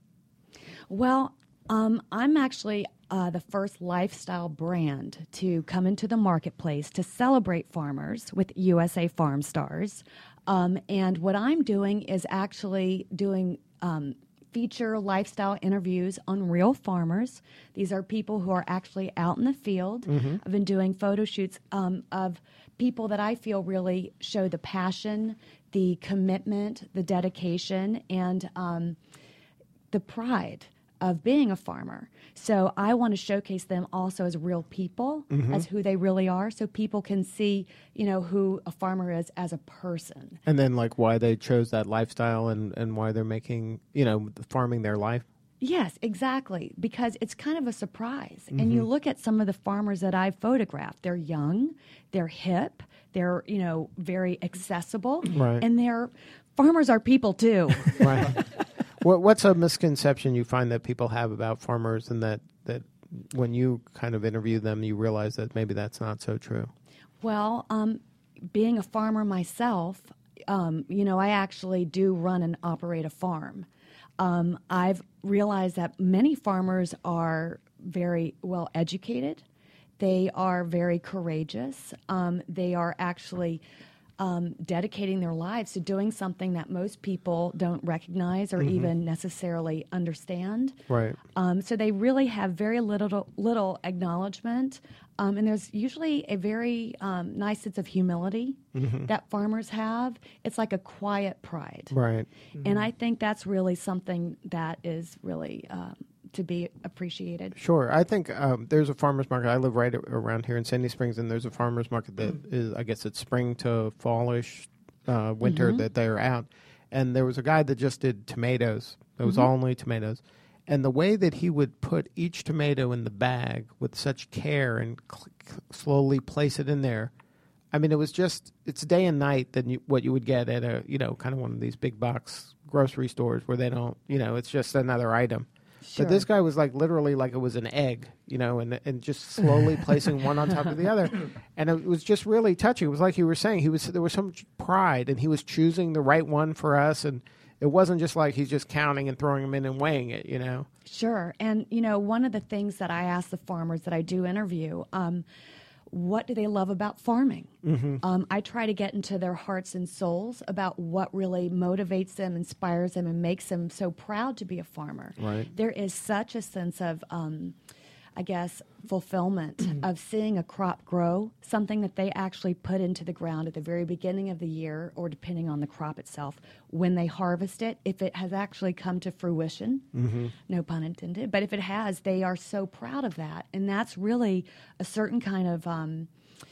Well, um, I'm actually uh, the first lifestyle brand to come into the marketplace to celebrate farmers with U S A Farm Stars. Um, and what I'm doing is actually doing um, feature lifestyle interviews on real farmers. These are people who are actually out in the field. Mm-hmm. I've been doing photo shoots um, of people that I feel really show the passion, the commitment, the dedication, and um, the pride of being a farmer. So I want to showcase them also as real people, mm-hmm. as who they really are, so people can see, you know, who a farmer is as a person. And then, like, why they chose that lifestyle and, and why they're making, you know, farming their life. Yes, exactly, because it's kind of a surprise. Mm-hmm. And you look at some of the farmers that I've photographed. They're young, they're hip, they're, you know, very accessible, right. and they're farmers are people too. Right. What, what's a misconception you find that people have about farmers, and that, that when you kind of interview them, you realize that maybe that's not so true? Well, um, being a farmer myself, um, you know, I actually do run and operate a farm. Um, I've realized that many farmers are very well educated. They are very courageous. Um, they are actually Um, dedicating their lives to doing something that most people don't recognize or mm-hmm. even necessarily understand. Right. Um, so they really have very little little acknowledgement, um, and there's usually a very um, nice sense of humility mm-hmm. that farmers have. It's like a quiet pride. Right. Mm-hmm. And I think that's really something that is really Um, to be appreciated. Sure. I think um, there's a farmer's market. I live right around here in Sandy Springs, and there's a farmer's market that mm-hmm. is, I guess it's spring to fallish, uh, winter mm-hmm. that they're out. And there was a guy that just did tomatoes. It was mm-hmm. all only tomatoes. And the way that he would put each tomato in the bag with such care and cl- slowly place it in there, I mean, it was just, it's day and night than you, what you would get at a, you know, kind of one of these big box grocery stores where they don't, you know, it's just another item. Sure. But this guy was like literally like it was an egg, you know, and and just slowly placing one on top of the other. And it was just really touching. It was like you were saying, he was there was so much pride, and he was choosing the right one for us. And it wasn't just like he's just counting and throwing them in and weighing it, you know. Sure. And, you know, one of the things that I ask the farmers that I do interview, um, what do they love about farming? Mm-hmm. Um, I try to get into their hearts and souls about what really motivates them, inspires them, and makes them so proud to be a farmer. Right. There is such a sense of, um, I guess, fulfillment mm-hmm. of seeing a crop grow, something that they actually put into the ground at the very beginning of the year, or depending on the crop itself, when they harvest it, if it has actually come to fruition, mm-hmm. no pun intended, but if it has, they are so proud of that. And that's really a certain kind of, um,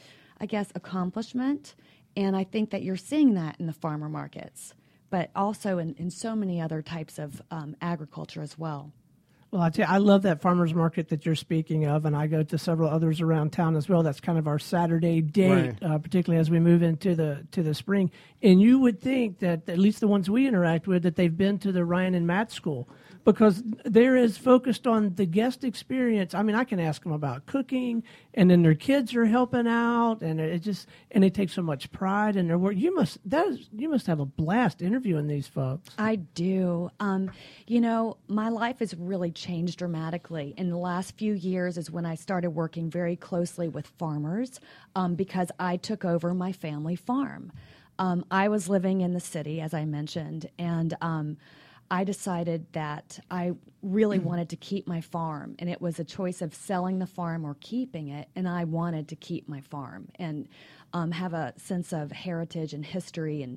I guess, accomplishment. And I think that you're seeing that in the farmer markets, but also in, in so many other types of um, agriculture as well. Well, I tell you, I love that farmers market that you're speaking of, and I go to several others around town as well. That's kind of our Saturday date, right. uh, particularly as we move into the to the spring. And you would think that at least the ones we interact with, that they've been to the Ryan and Matt School, because they're as focused on the guest experience. I mean, I can ask them about cooking, and then their kids are helping out, and it just and they take so much pride in their work. You must that is, you must have a blast interviewing these folks. I do. Um, you know, my life has really changed dramatically. In the last few years is when I started working very closely with farmers um, because I took over my family farm. Um, I was living in the city, as I mentioned, and um, I decided that I really wanted to keep my farm, and it was a choice of selling the farm or keeping it, and I wanted to keep my farm and um, have a sense of heritage and history and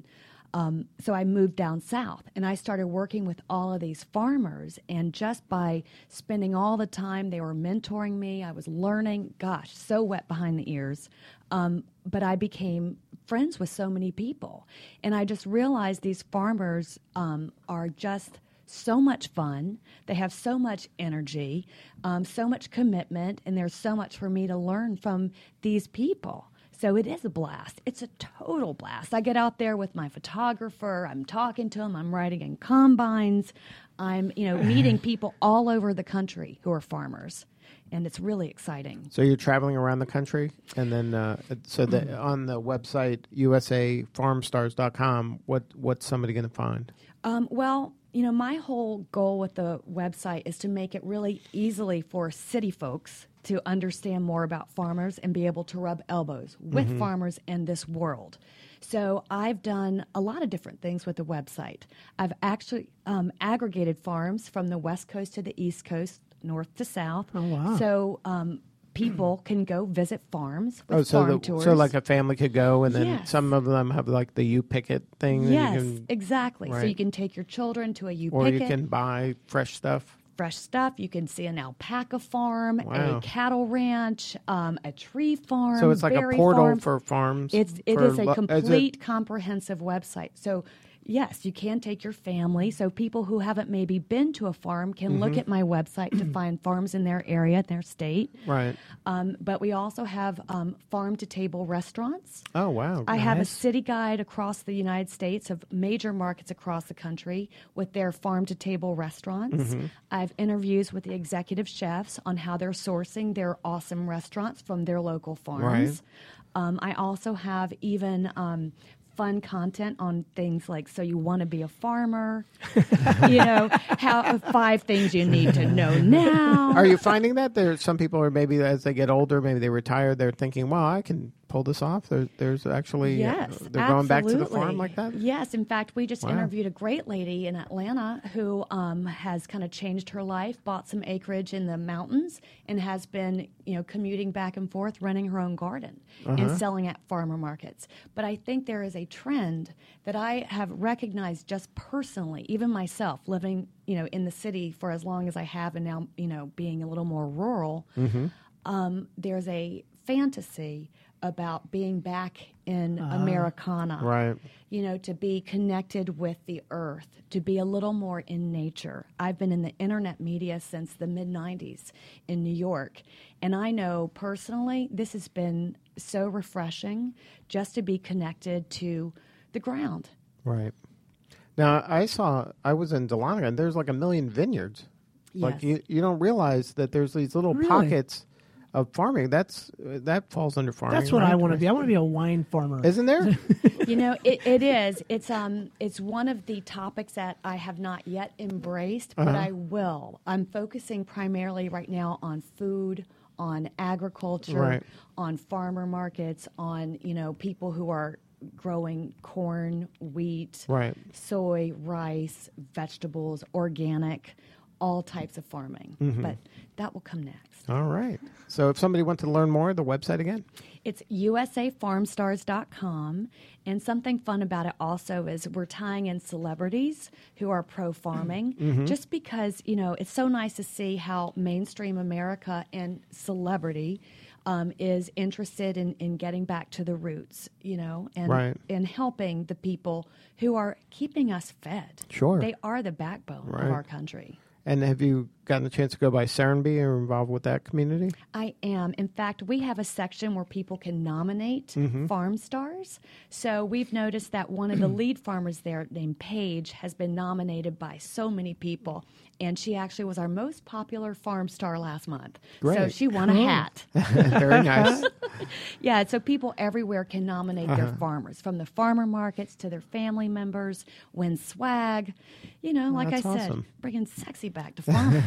Um, so I moved down south, and I started working with all of these farmers. And just by spending all the time, they were mentoring me. I was learning. Gosh, so wet behind the ears. Um, but I became friends with so many people. And I just realized these farmers um, are just so much fun. They have so much energy, um, so much commitment, and there's so much for me to learn from these people. So it is a blast. It's a total blast. I get out there with my photographer. I'm talking to them. I'm riding in combines. I'm, you know, meeting people all over the country who are farmers, and it's really exciting. So you're traveling around the country, and then uh, so the, on the website U S A farm stars dot com, what what's somebody going to find? Um, well, you know, my whole goal with the website is to make it really easily for city folks to understand more about farmers and be able to rub elbows with mm-hmm. farmers in this world. So I've done a lot of different things with the website. I've actually um, aggregated farms from the West Coast to the East Coast, north to south. Oh, wow. So um, people can go visit farms with oh, so farm the, tours. So like a family could go, and then yes. some of them have like the U Picket thing. Yes, that you can, exactly. right. So you can take your children to a U or Picket. you can buy fresh stuff. Fresh stuff. You can see an alpaca farm, Wow. a cattle ranch, um, a tree farm. So it's like a berry portal farm. for farms. It's it for is a lo- complete, is it, comprehensive website. So yes, you can take your family. So people who haven't maybe been to a farm can Mm-hmm. look at my website to find farms in their area, their state. right. Um, but we also have um, farm-to-table restaurants. Oh wow! I nice. have a city guide across the United States of major markets across the country with their farm-to-table restaurants. Mm-hmm. I have interviews with the executive chefs on how they're sourcing their awesome restaurants from their local farms. Right. Um, I also have even um, fun content on things like, so you want to be a farmer, you know, how five things you need to know now. Are you finding that there? Some people are maybe as they get older, maybe they retire, they're thinking, "Wow, I can pull this off." There, there's actually yes, uh, they're going back to the absolutely. farm like that. Yes, in fact, we just Wow. interviewed a great lady in Atlanta who um, has kind of changed her life, bought some acreage in the mountains, and has been, you know, commuting back and forth, running her own garden Uh-huh. and selling at farmer markets. But I think there is a trend that I have recognized just personally, even myself, living, you know, in the city for as long as I have, and now, you know, being a little more rural. Mm-hmm. Um, there's a fantasy about being back in Americana, Right. you know, to be connected with the earth, to be a little more in nature. I've been in the internet media since the mid nineties in New York, and I know personally this has been so refreshing just to be connected to the ground. Right. Now, I saw, I was in Dahlonega, and there's like a million vineyards. Like, Yes. you, you don't realize that there's these little Really? pockets of farming. That's That falls under farming. That's what right? I want to be. I want to be a wine farmer. Isn't there? You know, it, it is. It's um, it's one of the topics that I have not yet embraced, but Uh-huh. I will. I'm focusing primarily right now on food, on agriculture, Right. on farmer markets, on, you know, people who are growing corn, wheat, Right. soy, rice, vegetables, organic, all types of farming. Mm-hmm. But that will come next. All right. So if somebody wants to learn more, the website again? It's U S A farm stars dot com. And something fun about it also is we're tying in celebrities who are pro farming, Mm-hmm. just because, you know, it's so nice to see how mainstream America and celebrity um, is interested in, in getting back to the roots, you know, and, Right. and helping the people who are keeping us fed. Sure. They are the backbone Right. of our country. And have you gotten a chance to go by Serenbe or involved with that community? I am. In fact, we have a section where people can nominate Mm-hmm. farm stars. So we've noticed that one of the lead farmers there, named Paige, has been nominated by so many people. And she actually was our most popular farm star last month. So Great. she won a hat. Very nice. Yeah, so people everywhere can nominate their Uh-huh. farmers, from the farmer markets to their family members, win swag. You know, like that's I said, awesome. bringing sexy back to farming.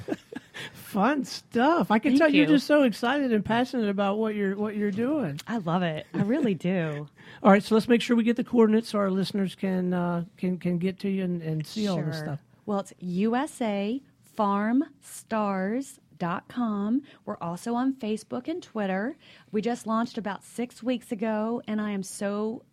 Fun stuff. I can Thank tell you're you. just so excited and passionate about what you're what you're doing. I love it. I really do. All right, so let's make sure we get the coordinates so our listeners can uh, can can get to you and, and see all this Sure. stuff. Well, it's U S A farm stars dot com. We're also on Facebook and Twitter. We just launched about six weeks ago, and I am so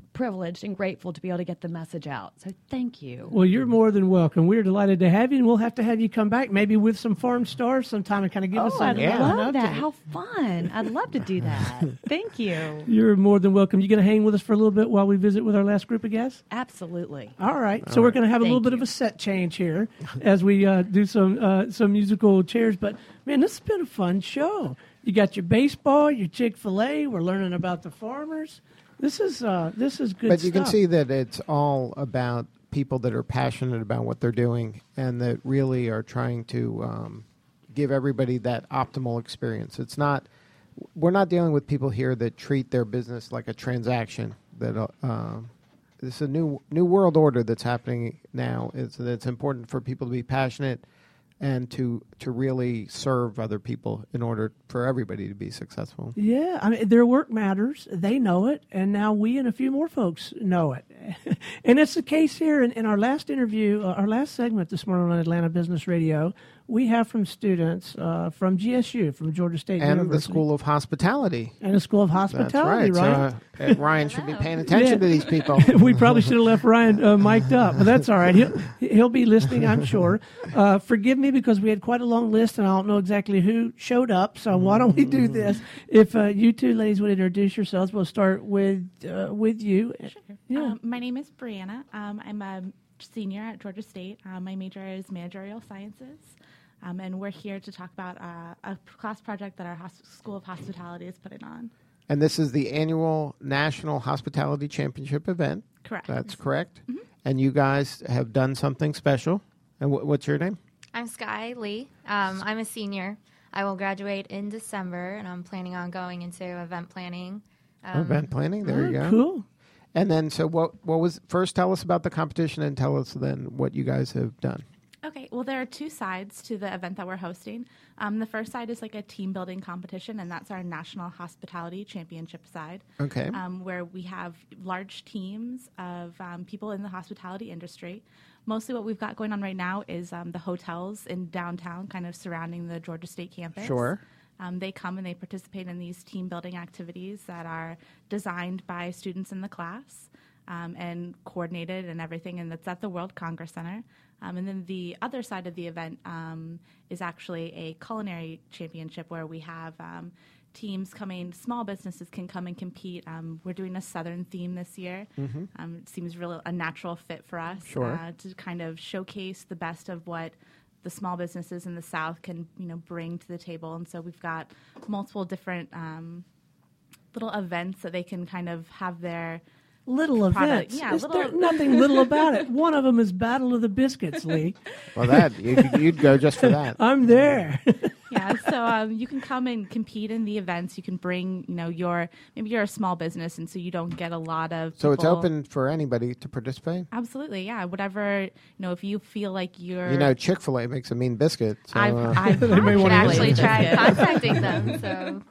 privileged and grateful to be able to get the message out. So thank you. Well, you're more than welcome. We're delighted to have you, and we'll have to have you come back maybe with some farm stars sometime and kind of give oh, us some. I'd yeah. love that. How fun. I'd love to do that. Thank you. You're more than welcome. You going to hang with us for a little bit while we visit with our last group of guests? Absolutely. All right. All so right. we're going to have a Thank little bit you. of a set change here as we uh, do some uh, some musical chairs. But, man, this has been a fun show. You got your baseball, your Chick-fil-A. We're learning about the farmers. This is uh, this is good But stuff. you can see that it's all about people that are passionate about what they're doing and that really are trying to um, give everybody that optimal experience. It's not, we're not dealing with people here that treat their business like a transaction. That uh, um, this is a new new world order that's happening now. It's it's important for people to be passionate and to to really serve other people in order for everybody to be successful. Yeah, I mean, their work matters. They know it, and now we and a few more folks know it. And it's the case here in, in our last interview, uh, our last segment this morning on Atlanta Business Radio. We have from students uh, from G S U, from Georgia State And University. the School of Hospitality. And the School of Hospitality, That's right. right? So, uh, Ryan should be paying attention Yeah. to these people. We probably should have left Ryan uh, mic'd up, but that's all right. He'll, he'll be listening, I'm sure. Uh, forgive me because we had quite a long list, and I don't know exactly who showed up, so why don't we do this? If uh, you two ladies would introduce yourselves, we'll start with uh, with you. Sure. Yeah. Um, my name is Brianna. Um, I'm a senior at Georgia State. Um, my major is managerial sciences. Um, and we're here to talk about uh, a class project that our hos- School of Hospitality is putting on. And this is the annual National Hospitality Championship event. Correct. That's correct. Mm-hmm. And you guys have done something special. And wh- what's your name? I'm Sky Lee. Um, I'm a senior. I will graduate in December, and I'm planning on going into event planning. Um, event planning. There you go. Cool. And then, so what? What was first? Tell us about the competition, and tell us then what you guys have done. Okay, well, there are two sides to the event that we're hosting. Um, the first side is like a team building competition, and that's our National Hospitality Championship side. Okay. Um, where we have large teams of um, people in the hospitality industry. Mostly what we've got going on right now is um, the hotels in downtown, kind of surrounding the Georgia State campus. Sure. Um, they come and they participate in these team building activities that are designed by students in the class um, and coordinated and everything, and that's at the World Congress Center. Um, and then the other side of the event um, is actually a culinary championship where we have um, teams coming, small businesses can come and compete. Um, we're doing a Southern theme this year. Mm-hmm. Um, it seems really a natural fit for us Sure. uh, to kind of showcase the best of what the small businesses in the South can, you know, bring to the table. And so we've got multiple different um, little events that they can kind of have their Little product. events. Yeah, Is little- there nothing little about it. One of them is Battle of the Biscuits, Lee. Well, that you'd, you'd go just for that. I'm there. Yeah, so um, you can come and compete in the events. You can bring, you know, your maybe you're a small business, and so you don't get a lot of. So it's people- open for anybody to participate. Absolutely, yeah. Whatever, you know, if you feel like you're, You know, Chick-fil-A makes a mean biscuit. So, I've, uh, I've They may wanna actually actually tried tried. contacting them. So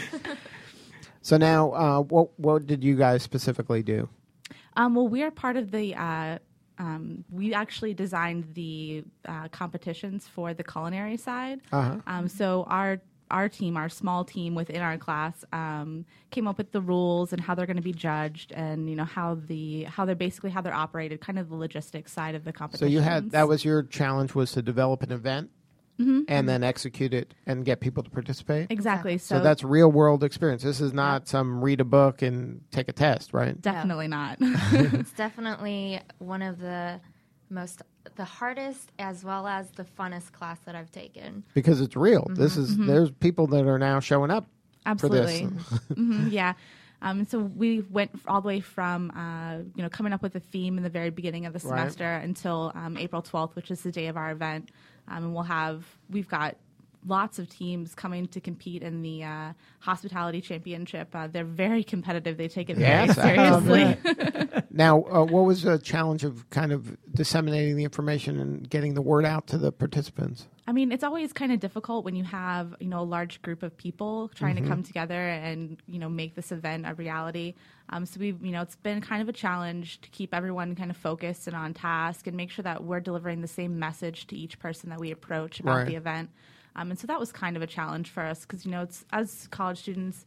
so now, uh, what what did you guys specifically do? Um, well, we are part of the. Uh, um, we actually designed the uh, competitions for the culinary side. Uh-huh. Um, so our our team, our small team within our class, um, came up with the rules and how they're going to be judged, and you know how the how they're basically how they're operated, kind of the logistics side of the So competition. you had that was your challenge was to develop an event Mm-hmm. and then execute it and get people to participate. exactly. So, So, that's real world experience. This is not some read a book and take a test, right? definitely not. it's definitely one of the most, the hardest as well as the funnest class that I've taken. Because it's real. Mm-hmm. This is there's people that are now showing up Absolutely. for this. hmm yeah. Um, so we went all the way from, uh, you know, coming up with a theme in the very beginning of the Right. semester until um, April twelfth, which is the day of our event. Um, and we'll have, we've got lots of teams coming to compete in the uh, hospitality championship. Uh, they're very competitive. They take it Yes, very I seriously. Now, uh, what was the challenge of kind of disseminating the information and getting the word out to the participants? I mean, it's always kind of difficult when you have, you know, a large group of people trying Mm-hmm. to come together and, you know, make this event a reality. Um, so we've, you know, it's been kind of a challenge to keep everyone kind of focused and on task and make sure that we're delivering the same message to each person that we approach about Right. the event. Um, and so that was kind of a challenge for us because, you know, it's as college students,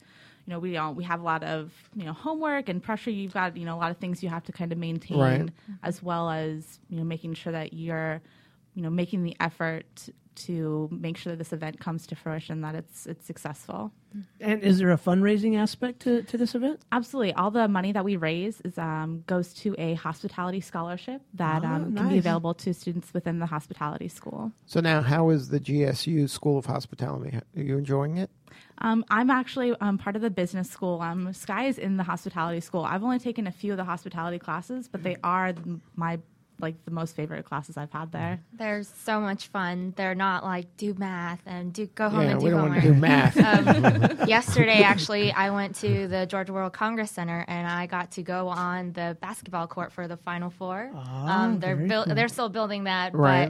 you know, we don't, we have a lot of, you know, homework and pressure. You've got, you know, a lot of things you have to kind of maintain, Right. as well as, you know, making sure that you're, you know, making the effort to make sure that this event comes to fruition, that it's it's successful. And is there a fundraising aspect to, to this event? Absolutely. All the money that we raise is um, goes to a hospitality scholarship that Oh, um, can be nice. available to students within the hospitality school. So now, how is the G S U School of Hospitality? Are you enjoying it? Um, I'm actually um, part of the business school. Um, Sky is in the hospitality school. I've only taken a few of the hospitality classes, but they are th- my like the most favorite classes I've had there. They're so much fun. They're not like do math and do go home Yeah, and do we don't want homework. to do math. Um, yesterday, actually, I went to the Georgia World Congress Center and I got to go on the basketball court for the Final Four. Ah, um, they're very buil- cool. they're still building that, Right. but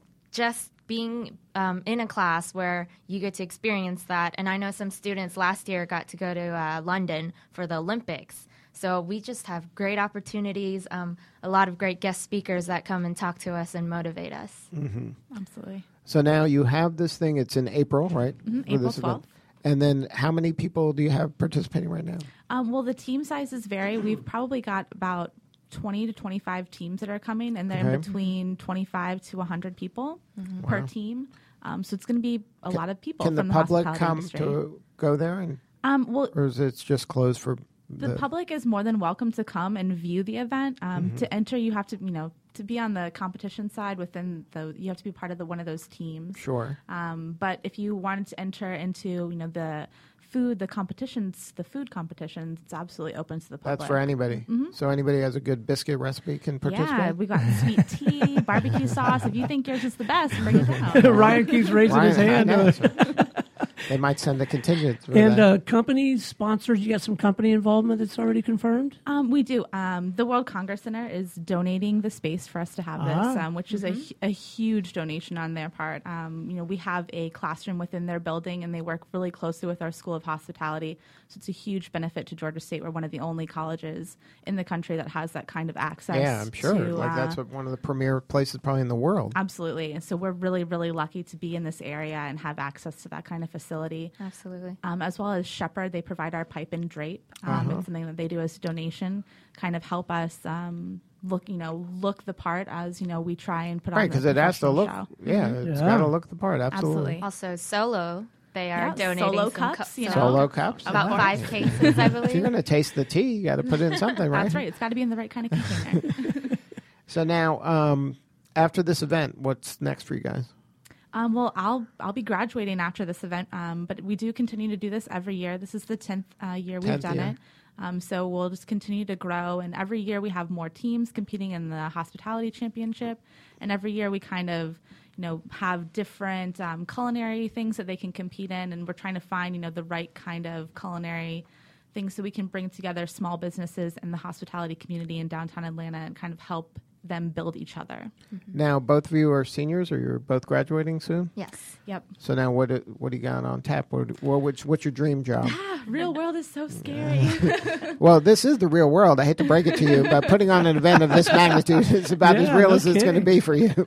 just being um, in a class where you get to experience that. And I know some students last year got to go to uh, London for the Olympics. So we just have great opportunities, um, a lot of great guest speakers that come and talk to us and motivate us. Absolutely. So now you have this thing. It's in April, right? Mhm, For April this event. twelfth. And then how many people do you have participating right now? Um, well, the team sizes vary. We've probably got about twenty to twenty-five teams that are coming, and they're Okay. in between twenty-five to one hundred people per Wow. team. Um, so it's going to be a lot of people Can from the the, public hospitality come industry. to go there, and Um, well, or is it just closed for the, the, public is more than welcome to come and view the event. Um, Mm-hmm. To enter, you have to, you know, to be on the competition side within the, you have to be part of the one of those teams. Sure. Um, but if you wanted to enter into, you know, the food, the competitions, the food competitions, it's absolutely open to the public. That's for anybody. So anybody who has a good biscuit recipe can participate. Yeah, we got sweet tea, barbecue sauce. If you think yours is the best, bring it down. Ryan keeps raising his Ryan, I hand. know. They might send a contingent. For And that. uh, companies, sponsors, you got some company involvement that's already confirmed? Um, we do. Um, the World Congress Center is donating the space for us to have this, Ah. um, which is a, hu- a huge donation on their part. Um, you know, we have a classroom within their building, and they work really closely with our School of Hospitality. So it's a huge benefit to Georgia State. We're one of the only colleges in the country that has that kind of access. yeah, I'm sure. to, like uh, that's what, one of the premier places probably in the world. Absolutely. And so we're really, really lucky to be in this area and have access to that kind of facility. Absolutely. Um, as well as Shepherd, they provide our pipe and drape. Um, Uh-huh. It's something that they do as a donation, kind of help us um, look, you know, look the part as you know we try and put Right, on because the it has to professional look. show. Yeah, it's Yeah. got to look the part. Absolutely. Absolutely. Also, Solo, they are Yeah, donating Solo some cups, cups. you know. Solo cups. About Nice. five cases, I If you're believe. going to taste the tea, you got to put in something, right? That's right. It's got to be in the right kind of container. So now, um, after this event, what's next for you guys? Um, well, I'll I'll be graduating after this event, um, but we do continue to do this every year. This is the tenth uh, year we've tenth done year. it. Um, so we'll just continue to grow, and every year we have more teams competing in the hospitality championship, and every year we kind of you know have different um, culinary things that they can compete in, and we're trying to find you know the right kind of culinary things so we can bring together small businesses and the hospitality community in downtown Atlanta and kind of help them build each other. Now, both of you are seniors, or you're both graduating soon. Yes. Yep. So now, what do- what do you got on tap? What, what which, what's your dream job? Real world is so scary. Well, this is the real world. I hate to break it to you, but putting on an event of this magnitude is about as Yeah, real no as it's going to kidding. be for you.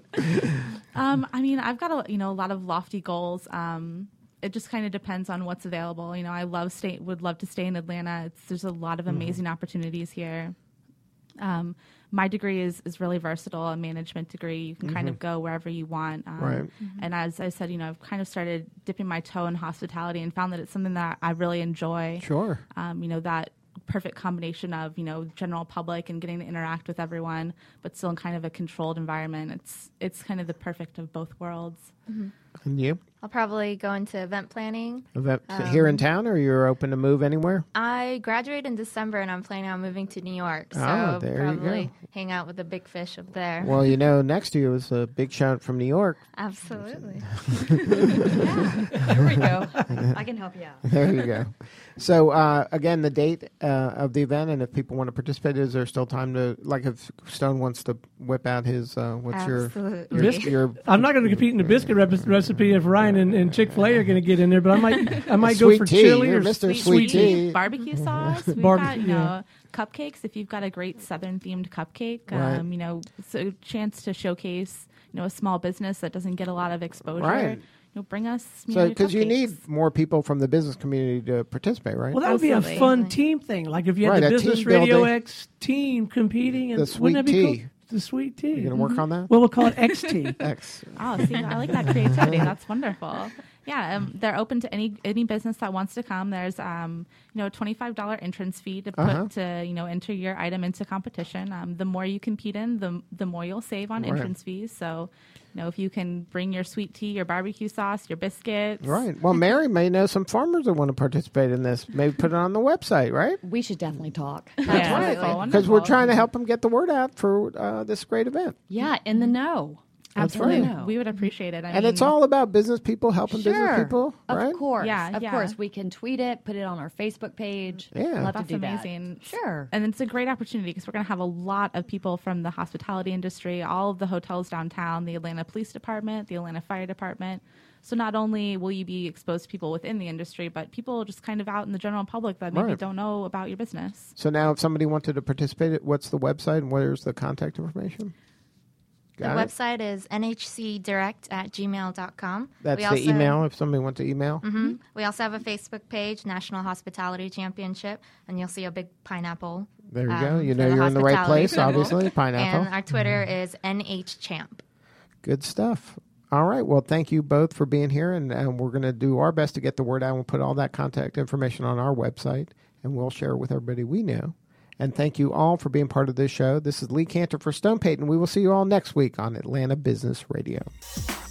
Um, I mean, I've got a you know a lot of lofty goals. Um, it just kind of depends on what's available. You know, I love stay would love to stay in Atlanta. It's, there's a lot of amazing opportunities here. Um, my degree is is really versatile, a management degree. You can kind of go wherever you want. Um, Right. And as I said, you know, I've kind of started dipping my toe in hospitality and found that it's something that I really enjoy. Sure. Um, you know, that perfect combination of, you know, general public and getting to interact with everyone, but still in kind of a controlled environment. It's it's kind of the perfect of both worlds. And you? I'll probably go into event planning. Event here in town, or you're open to move anywhere? I graduate in December, and I'm planning on moving to New York. So Oh, there you probably go. hang out with the big fish up there. Well, you know, next to you is a big shout from New York. Absolutely. Here we go. I can help you out. There you go. So uh, again, the date uh, of the event, and if people want to participate, is there still time to, like, if Stone wants to whip out his, uh, what's Absolutely. your, your, Biscuit? your I'm not going to compete in the biscuit rep- recipe if Ryan and, and Chick Fil A are going to get in there, but I might I might go Sweet for tea. chili You're or Mister sweet, Sweet tea. barbecue sauce. We've Barbecue, got, you yeah. know, cupcakes. If you've got a great Southern themed cupcake, Right. um, you know, it's a chance to showcase, you know, a small business that doesn't get a lot of exposure. Right. you know, bring us. You So, know, your because you cupcakes. need more people from the business community to participate, right? Well, that would be a Absolutely. fun team thing. Like if you had Right, the a Business team Radio building. X team competing, and The wouldn't sweet that be tea. cool? The sweet tea. You going to work on that? Well, we'll call it X T. X. Oh, see, I like that creativity. That's wonderful. Yeah, um, they're open to any any business that wants to come. There's um, you know, a twenty-five dollars entrance fee to put Uh-huh. to you know enter your item into competition. Um, the more you compete in, the the more you'll save on Right. entrance fees. So, you know, if you can bring your sweet tea, your barbecue sauce, your biscuits, Right. Well, Mary may know some farmers that want to participate in this. Maybe put it on the website, right? We should definitely talk. That's Absolutely. wonderful. Because we're wonderful. trying to help them get the word out for uh, this great event. Yeah, in the know. That's Absolutely, right. we would appreciate it. I And mean, it's all about business people helping Sure. business people, Of right? course. Yeah, of yeah. course. We can tweet it, put it on our Facebook page. Yeah. Love That's to do amazing. that. Sure. And it's a great opportunity because we're going to have a lot of people from the hospitality industry, all of the hotels downtown, the Atlanta Police Department, the Atlanta Fire Department. So not only will you be exposed to people within the industry, but people just kind of out in the general public that maybe Right. don't know about your business. So now if somebody wanted to participate, what's the website and where's the contact information? The Got it? website is n h c direct at gmail dot com. That's we the also, email if somebody wants to email. hmm We also have a Facebook page, National Hospitality Championship, and you'll see a big pineapple. There you um, go. You for know the you're in the right hospitality place, symbol. obviously. Pineapple. And our Twitter is N H Champ. Good stuff. All right. Well, thank you both for being here, and, and we're going to do our best to get the word out. We'll put all that contact information on our website, and we'll share it with everybody we know. And thank you all for being part of this show. This is Lee Cantor for Stone Payton. We will see you all next week on Atlanta Business Radio.